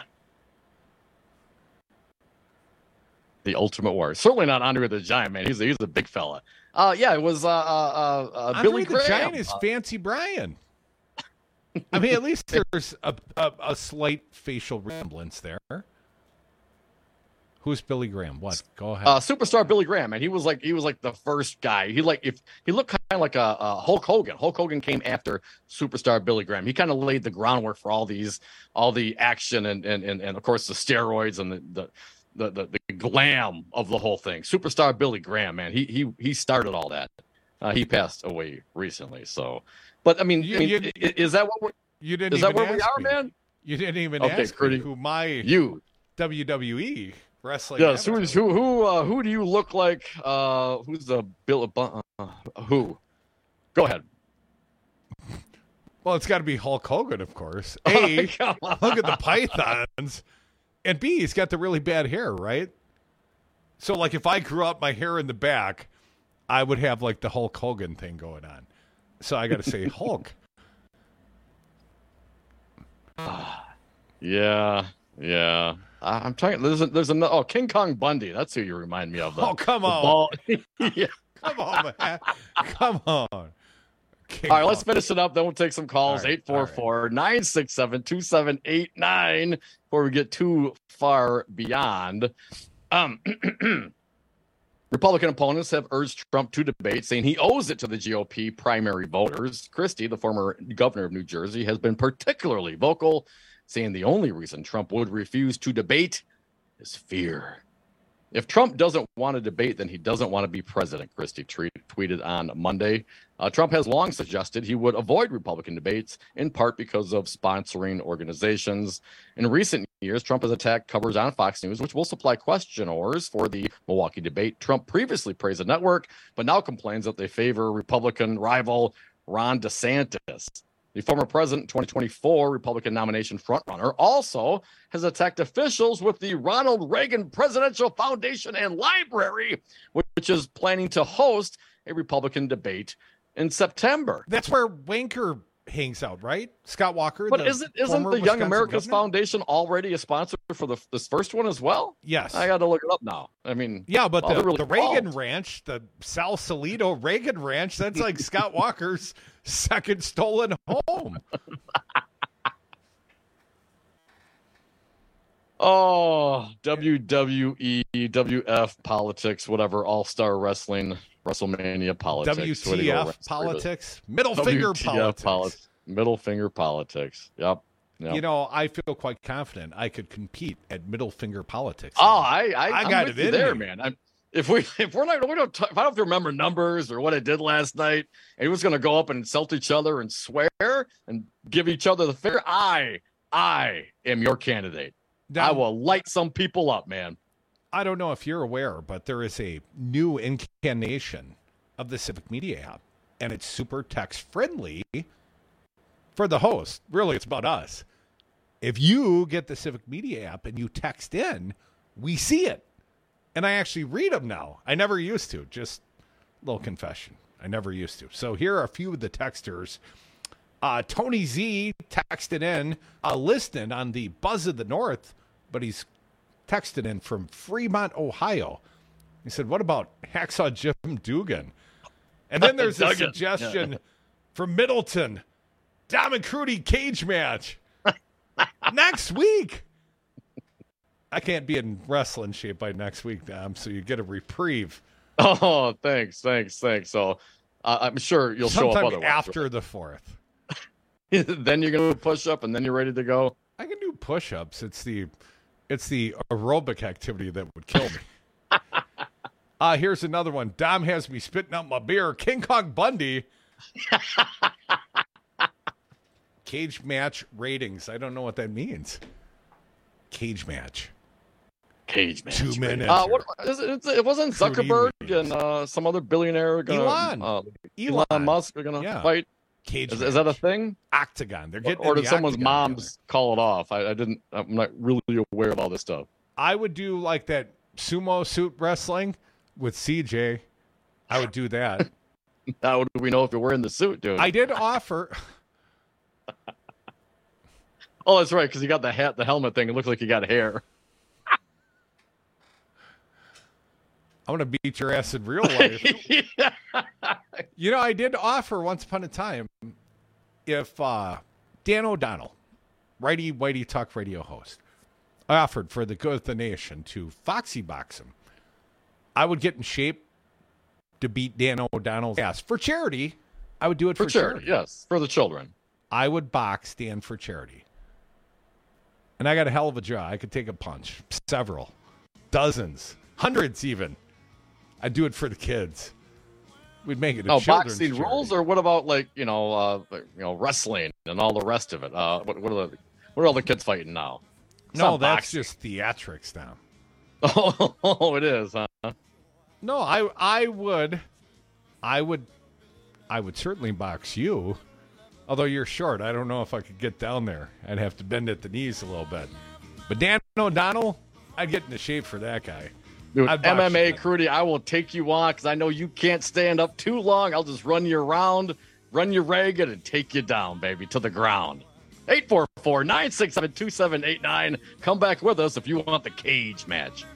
The Ultimate Warrior. Certainly not Andre the Giant, man. He's a, he's a big fella. Uh, yeah, it was uh, uh, uh, Andre Billy the Graham. Giant is Uh, Fancy Brian. I mean, at least there's a, a, a slight facial resemblance there. Who's Billy Graham? What? Go ahead. Uh, superstar Billy Graham, and he was like he was like the first guy. He like if he looked kind of like a, a Hulk Hogan. Hulk Hogan came after superstar Billy Graham. He kind of laid the groundwork for all these all the action and and and, and of course the steroids and the the, the the the glam of the whole thing. Superstar Billy Graham, man. He he he started all that. Uh, he passed away recently. So, but I mean, You- I mean, you- i- is that what we're? You didn't Is that even where we ask are, me. man? You didn't even Okay, ask Curdy. me who my You. W W E wrestling. Yes, who avatar- who who uh, who do you look like? Uh, who's the Bill? Uh, who? Go ahead. Well, it's got to be Hulk Hogan, of course. A, Come on. look at the pythons, and B, he's got the really bad hair, right? So, like, if I grew up my hair in the back, I would have like the Hulk Hogan thing going on. So I got to say Hulk. Yeah, yeah. I, I'm trying. There's a, there's another. Oh, King Kong Bundy. That's who you remind me of. The, Oh, come the on. ball- yeah. Come on, man. Come on. King All right, let's Kong. finish it up. Then we'll take some calls. All right, eight four four, nine six seven, two seven eight nine before we get too far beyond. Um, Republican opponents have urged Trump to debate, saying he owes it to the G O P primary voters. Christie, the former governor of New Jersey, has been particularly vocal, saying the only reason Trump would refuse to debate is fear. If Trump doesn't want to debate, then he doesn't want to be president, Christie tweet, tweeted on Monday. Uh, Trump has long suggested he would avoid Republican debates, in part because of sponsoring organizations. In recent years, Trump has attacked coverage on Fox News, which will supply questioners for the Milwaukee debate. Trump previously praised the network, but now complains that they favor Republican rival Ron DeSantis. The former president, twenty twenty-four Republican nomination frontrunner, also has attacked officials with the Ronald Reagan Presidential Foundation and Library, which is planning to host a Republican debate in September. That's where Wanker hangs out, right? Scott Walker. But the isn't isn't former the Young Wisconsin Americans governor? Foundation already a sponsor for the this first one as well? Yes. I got to look it up now. I mean, Yeah, but wow, the, they're really the Reagan involved. Ranch, the Sal Salito Reagan Ranch, that's like Scott Walker's second stolen home. Oh, W W E, W F politics, whatever, All Star Wrestling, WrestleMania politics. W Way to T go, F Rex. politics, middle finger W T F politics. poli- middle finger politics. Yep. yep. You know, I feel quite confident I could compete at middle finger politics. Oh, I, I, I I'm got with it you in there, me. man. I'm, if we, if we're not, we don't, t- if I don't remember numbers or what I did last night, and he was going to go up and insult each other and swear and give each other the finger, I, I am your candidate. Now- I will light some people up, man. I don't know if you're aware, but there is a new incarnation of the Civic Media app, and it's super text friendly for the host. Really, it's about us. If you get the Civic Media app and you text in, we see it. And I actually read them now. I never used to. Just a little confession. I never used to. So here are a few of the texters. Uh, Tony Z texted in, uh, listening on the Buzz of the North, but he's texted in from Fremont, Ohio. He said, what about Hacksaw Jim Dugan? And then there's a Duggan. suggestion Yeah. from Middleton, Dom and Crudy cage match next week. I can't be in wrestling shape by next week, Dom, so you get a reprieve. Oh, thanks, thanks, thanks. So uh, I'm sure you'll show up Sometime otherwise. after the fourth. Then you're going to push up, and then you're ready to go. I can do push-ups. It's the it's the aerobic activity that would kill me. uh, here's another one. Dom has me spitting out my beer. King Kong Bundy. Cage match ratings. I don't know what that means. Cage match. Cage match. Two minutes. Uh, what, is it, it's- it wasn't Crudy Zuckerberg ratings. and uh, some other billionaire gonna, Elon. uh, Elon. Elon Musk are going to Yeah. fight. Cage Is, match. is that a thing? Octagon. They're getting Or in did the someone's octagon moms call it off? I, I didn't. I'm not really aware of all this stuff. I would do like that sumo suit wrestling with C J. I would do that. How do we know if you're wearing the suit, dude? I did offer. Oh, that's right, because you got the hat, the helmet thing. It looked like you got hair. I want to beat your ass in real life. You know, I did offer once upon a time if uh, Dan O'Donnell, Righty Whitey Talk Radio host, offered for the good of the nation to Foxy box him, I would get in shape to beat Dan O'Donnell's ass. For charity, I would do it for, For charity, yes, for the children. I would box Dan for charity. And I got a hell of a jaw. I could take a punch. Several. Dozens. Hundreds even. I'd do it for the kids. We'd make it a Oh, children's boxing charity. rules, or what about like you know, uh, like, you know, wrestling and all the rest of it? Uh, what, what are the what are all the kids fighting now? It's No, not that's boxing. just theatrics now. Oh, it is, huh? No, I I would I would I would certainly box you. Although you're short, I don't know if I could get down there. I'd have to bend at the knees a little bit. But Dan O'Donnell, I'd get into shape for that guy. Dude, I'd box M M A, you. Crudy, I will take you on because I know you can't stand up too long. I'll just run you around, run you ragged, and take you down, baby, to the ground. eight four four, nine six seven, two seven eight nine. Come back with us if you want the cage match.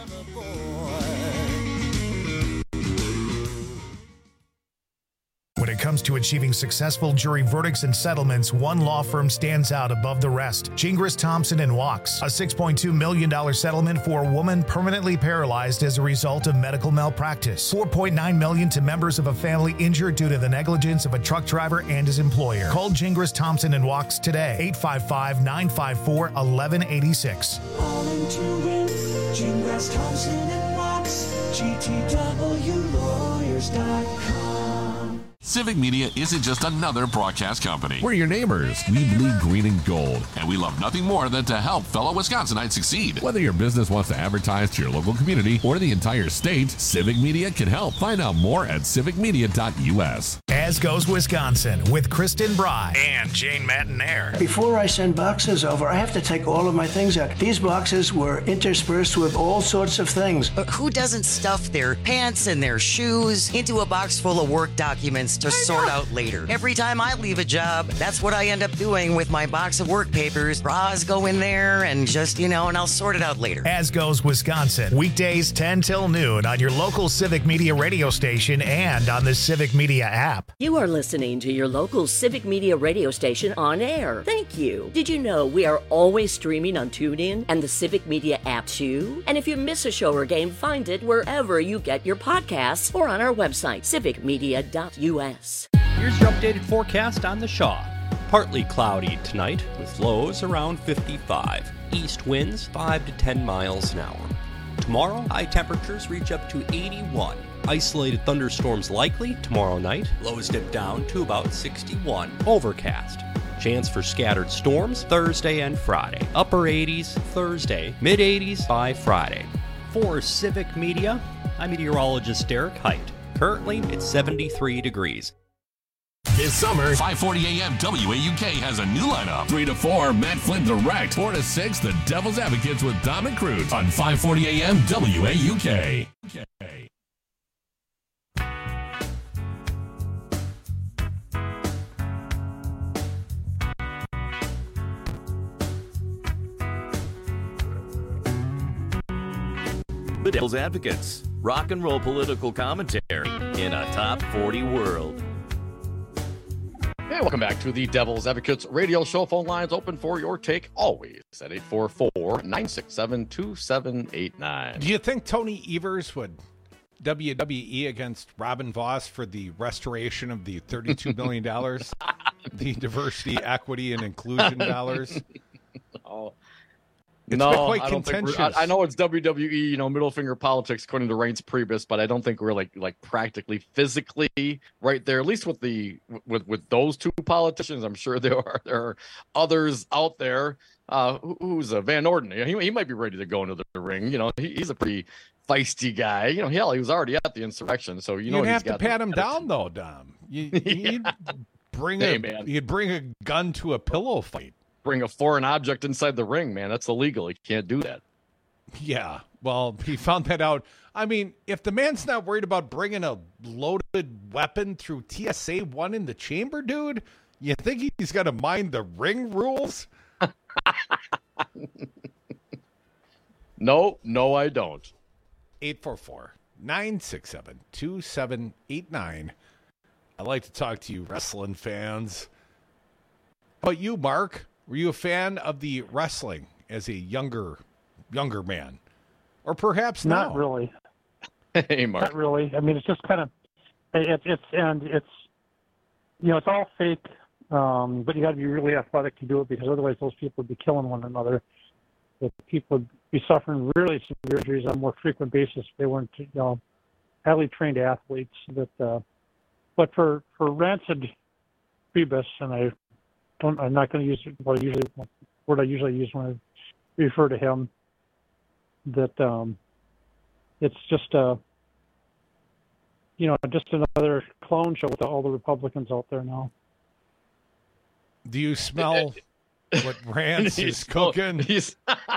When it comes to achieving successful jury verdicts and settlements, one law firm stands out above the rest. Gingras, Thompson and Walks. A six point two million dollars settlement for a woman permanently paralyzed as a result of medical malpractice. four point nine million dollars to members of a family injured due to the negligence of a truck driver and his employer. Call Gingras, Thompson and Walks today. eight five five, nine five four, one one eight six. All into it, Gingras, Thompson and Watts, G T W lawyers dot com. Civic Media isn't just another broadcast company. We're your neighbors. We bleed green and gold, and we love nothing more than to help fellow Wisconsinites succeed. Whether your business wants to advertise to your local community or the entire state, Civic Media can help. Find out more at civic media dot U S. As As Goes Wisconsin with Kristen Bry and Jane Matinaire. Before I send boxes over, I have to take all of my things out. These boxes were interspersed with all sorts of things. But who doesn't stuff their pants and their shoes into a box full of work documents to sort out later? Every time I leave a job, that's what I end up doing with my box of work papers. Bras go in there and just, you know, and I'll sort it out later. As Goes Wisconsin, weekdays ten till noon on your local Civic Media radio station and on the Civic Media app. You are listening to your local Civic Media radio station on air. Thank you. Did you know we are always streaming on TuneIn and the Civic Media app too? And if you miss a show or game, find it wherever you get your podcasts or on our website, civic media dot u s. Here's your updated forecast on the Shaw. Partly cloudy tonight with lows around fifty-five. East winds five to ten miles an hour. Tomorrow, high temperatures reach up to eighty-one. Isolated thunderstorms likely tomorrow night. Lows dip down to about sixty-one. Overcast. Chance for scattered storms Thursday and Friday. Upper eighties Thursday, mid eighties by Friday. For Civic Media, I'm meteorologist Derek Height. Currently, it's seventy-three degrees. This summer, five forty A M W A U K has a new lineup. three to four, Matt Flynn Direct. four to six, The Devil's Advocates with Dom and Cruz on five forty A M W A U K. Okay. The Devil's Advocates, rock and roll political commentary in a top forty world. Hey, welcome back to the Devil's Advocates radio show. Phone lines open for your take always at eight four four, nine six seven, two seven eight nine. Do you think Tony Evers would W W E against Robin Voss for the restoration of the thirty-two million dollars, the diversity, equity, and inclusion dollars? Oh. It's no, quite I don't think we're- contentious. I, I know it's W W E, you know, middle finger politics according to Reince Priebus, but I don't think we're like like practically physically right there. At least with the with with those two politicians, I'm sure there are there are others out there. Uh, who, who's uh, Van Orden? He he might be ready to go into the ring. You know, he, he's a pretty feisty guy. You know, hell, he was already at the insurrection, so you know You'd he's have to got pat the him attitude. down, though, Dom. You, you'd bring Hey, a man. you'd bring a gun to a pillow fight. Bring a foreign object inside the ring, man. That's illegal. You can't do that. Yeah, well, he found that out. I mean, if the man's not worried about bringing a loaded weapon through T S A one in the chamber, dude, you think he's going to mind the ring rules? No, no, I don't. eight four four, nine six seven, two seven eight nine. I'd like to talk to you wrestling fans. How about you, Mark? Were you a fan of the wrestling as a younger younger man? Or perhaps Not now? really. Hey, Mark. Not really. I mean, it's just kind of, it, it's, and it's, you know, it's all fake, um, but you got to be really athletic to do it because otherwise those people would be killing one another. That people would be suffering really severe injuries on a more frequent basis if they weren't, you know, highly trained athletes. That, uh, but for, for rancid Priebus, and I don't, I'm not going to use what I usually, word I usually use when I refer to him, that um, it's just a, you know, just another clone show with all the Republicans out there now. Do you smell what Rance is He's- cooking? he's-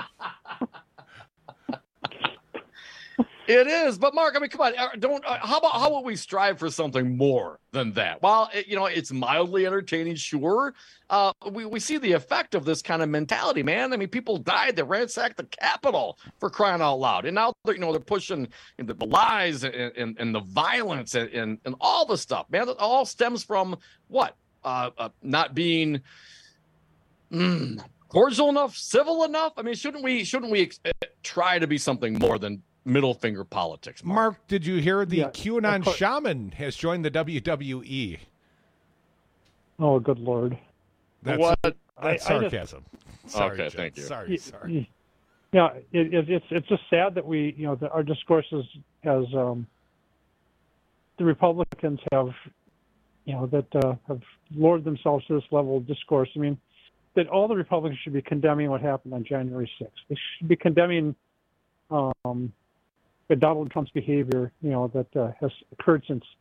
It is, but Mark, I mean, come on, uh, don't. Uh, how about how about we strive for something more than that? While it, you know it's mildly entertaining, sure. Uh, we we see the effect of this kind of mentality, man. I mean, people died. They ransacked the Capitol for crying out loud, and now they're, you know they're pushing the, the lies and, and and the violence and, and and all the stuff, man. That all stems from what? Uh, uh not being. Mm, cordial enough, civil enough. I mean, shouldn't we shouldn't we uh, try to be something more than middle finger politics? Mark, Mark, did you hear the Yeah, QAnon of course. shaman has joined the W W E? Oh, good Lord. That's, What? that's I- I just- sarcasm. Sorry, Okay, Jim. thank you. Sorry, Y- sorry. y- Yeah, it, it, it's it's just sad that we, you know, that our discourses as um, the Republicans have, you know, that uh, have lowered themselves to this level of discourse. I mean, that all the Republicans should be condemning what happened on January sixth. They should be condemning um, Donald Trump's behavior, you know, that uh, has occurred since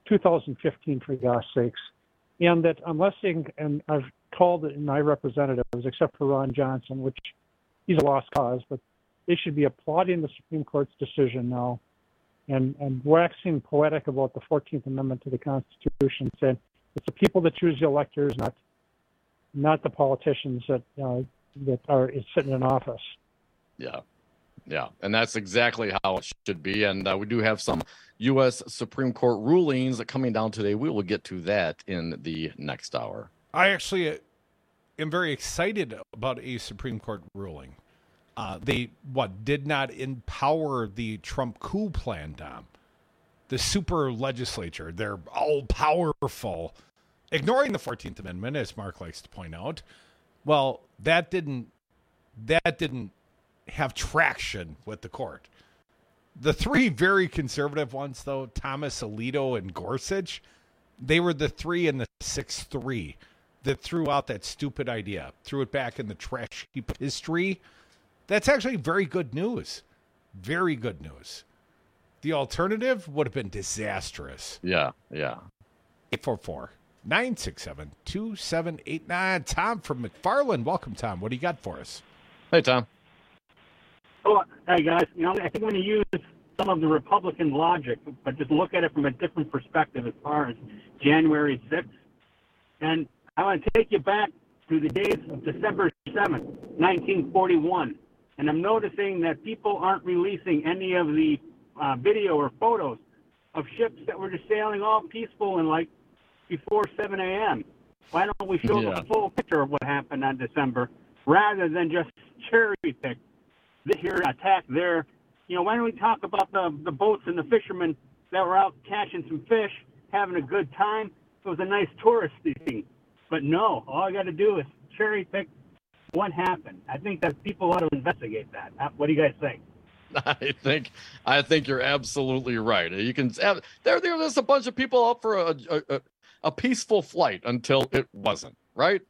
two thousand fifteen, for gosh sakes. And that unless they can, and I've called it my representatives, except for Ron Johnson, which he's a lost cause, but they should be applauding the Supreme Court's decision now and, and waxing poetic about the fourteenth Amendment to the Constitution, saying it's the people that choose the electors, not not the politicians that uh, that are sitting in office. Yeah. Yeah, and that's exactly how it should be. And uh, we do have some U S Supreme Court rulings that coming down today. We will get to that in the next hour. I actually am very excited about a Supreme Court ruling. Uh, they, what, did not empower the Trump coup plan, Dom. The super legislature, they're all powerful, ignoring the fourteenth Amendment, as Mark likes to point out. Well, that didn't, that didn't have traction with the court. The three very conservative ones, though, Thomas, Alito, and Gorsuch, they were the three in the six three that threw out that stupid idea, threw it back in the trash heap of history. That's actually very good news. Very good news. The alternative would have been disastrous. Yeah, yeah. eight four four, nine six seven, two seven eight nine. Tom from McFarland. Welcome, Tom. What do you got for us? Hey, Tom. Oh, hey guys, you know, I think we're going to use some of the Republican logic, but just look at it from a different perspective as far as January sixth. And I want to take you back to the days of December seventh, nineteen forty-one. And I'm noticing that people aren't releasing any of the uh, video or photos of ships that were just sailing all peaceful and like before seven a.m. Why don't we show Yeah. the full picture of what happened on December rather than just cherry pick here, attack there? You know, why don't we talk about the the boats and the fishermen that were out catching some fish, having a good time? It was a nice touristy thing. But no, all I got to do is cherry pick what happened. I think that people ought to investigate that. What do you guys think? I think I think you're absolutely right. You can have, there there's a bunch of people up for a, a a peaceful flight until it wasn't, right?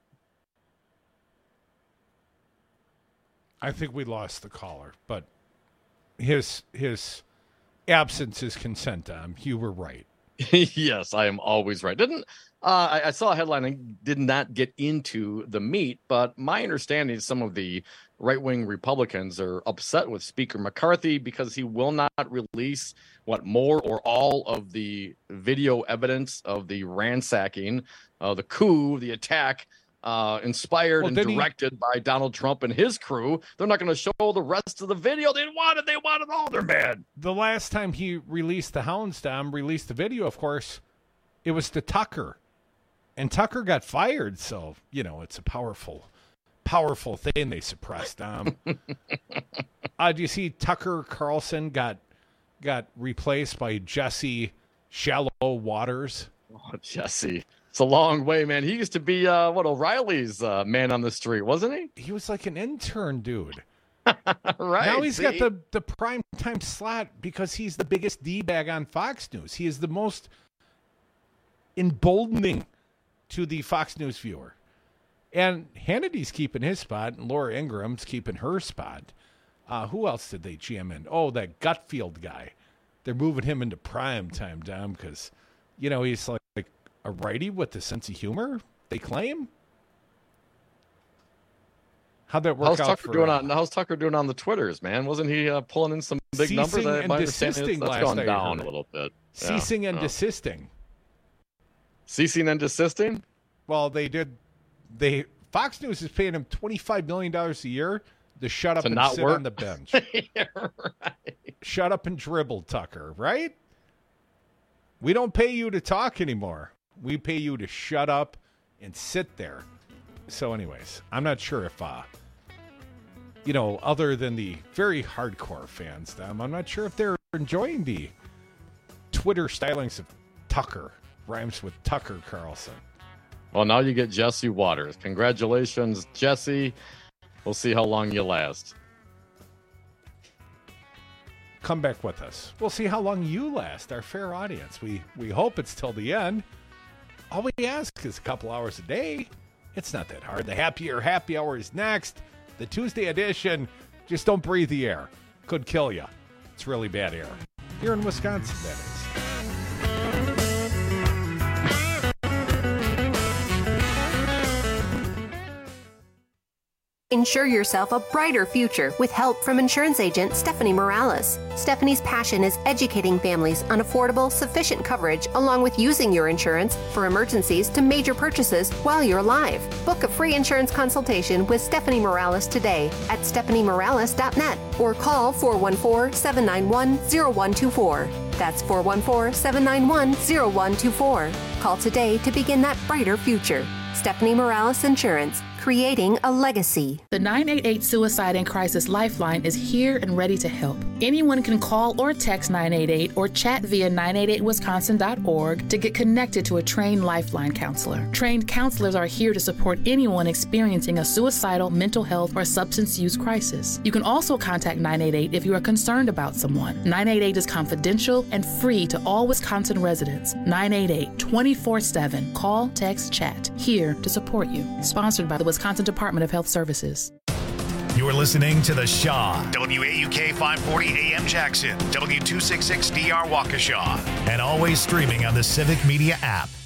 I think we lost the caller, but his his absence is consent, Dom. You were right. Yes, I am always right. Didn't uh, I, I saw a headline and did not get into the meat, but my understanding is some of the right-wing Republicans are upset with Speaker McCarthy because he will not release what more or all of the video evidence of the ransacking, uh, the coup, the attack. Uh, inspired Well, and did he- directed by Donald Trump and his crew. They're not going to show the rest of the video. They wanted, they wanted all. They're mad. The last time he released the Hounds, Dom, released the video, of course, it was to Tucker. And Tucker got fired, so, you know, it's a powerful, powerful thing they suppressed, Dom. uh, do you see Tucker Carlson got got replaced by Jesse Shallow Waters? Oh, Jesse. It's a long way, man. He used to be, uh, what, O'Reilly's uh, man on the street, wasn't he? He was like an intern dude. Right. Now he's see? got the, the prime time slot because he's the biggest D-bag on Fox News. He is the most emboldening to the Fox News viewer. And Hannity's keeping his spot, and Laura Ingram's keeping her spot. Uh, who else did they jam in? Oh, that Gutfield guy. They're moving him into prime time, Dom, because, you know, he's like, like a righty with a sense of humor, they claim. How'd that work How's out Tucker for doing uh, on? How's Tucker doing on the Twitters, man? Wasn't he uh, pulling in some big Ceasing numbers? I- and My understanding desisting is that's last gone I down heard. a little bit. Yeah. ceasing and Oh. desisting? Ceasing and desisting? Well, they did. They Fox News is paying him twenty-five million dollars a year to shut up To and not sit work? on the bench. Yeah, right. Shut up and dribble, Tucker, right? We don't pay you to talk anymore. We pay you to shut up and sit there. So anyways, I'm not sure if, uh, you know, other than the very hardcore fans, them, I'm not sure if they're enjoying the Twitter stylings of Tucker. Rhymes with Tucker Carlson. Well, now you get Jesse Waters. Congratulations, Jesse. We'll see how long you last. Come back with us. We'll see how long you last, our fair audience. We we hope it's till the end. All we ask is a couple hours a day. It's not that hard. The happier happy hour is next. The Tuesday edition. Just don't breathe the air. Could kill you. It's really bad air. Here in Wisconsin, that is. Ensure yourself a brighter future with help from insurance agent Stephanie Morales. Stephanie's passion is educating families on affordable, sufficient coverage along with using your insurance for emergencies to major purchases while you're alive. Book a free insurance consultation with Stephanie Morales today at stephanie morales dot net or call four one four, seven nine one, zero one two four. That's four one four, seven nine one, zero one two four. Call today to begin that brighter future. Stephanie Morales Insurance, creating a legacy. The nine eight eight Suicide and Crisis Lifeline is here and ready to help. Anyone can call or text nine eight eight or chat via nine eight eight wisconsin dot org to get connected to a trained Lifeline counselor. Trained counselors are here to support anyone experiencing a suicidal, mental health, or substance use crisis. You can also contact nine eight eight if you are concerned about someone. nine eight eight is confidential and free to all Wisconsin residents. nine eight eight, twenty-four seven. Call, text, chat. Here to support you. Sponsored by the Wisconsin Department of Health Services. You're listening to The Shaw, W A U K five forty A M Jackson, W two sixty-six D R Waukesha, and always streaming on the Civic Media app.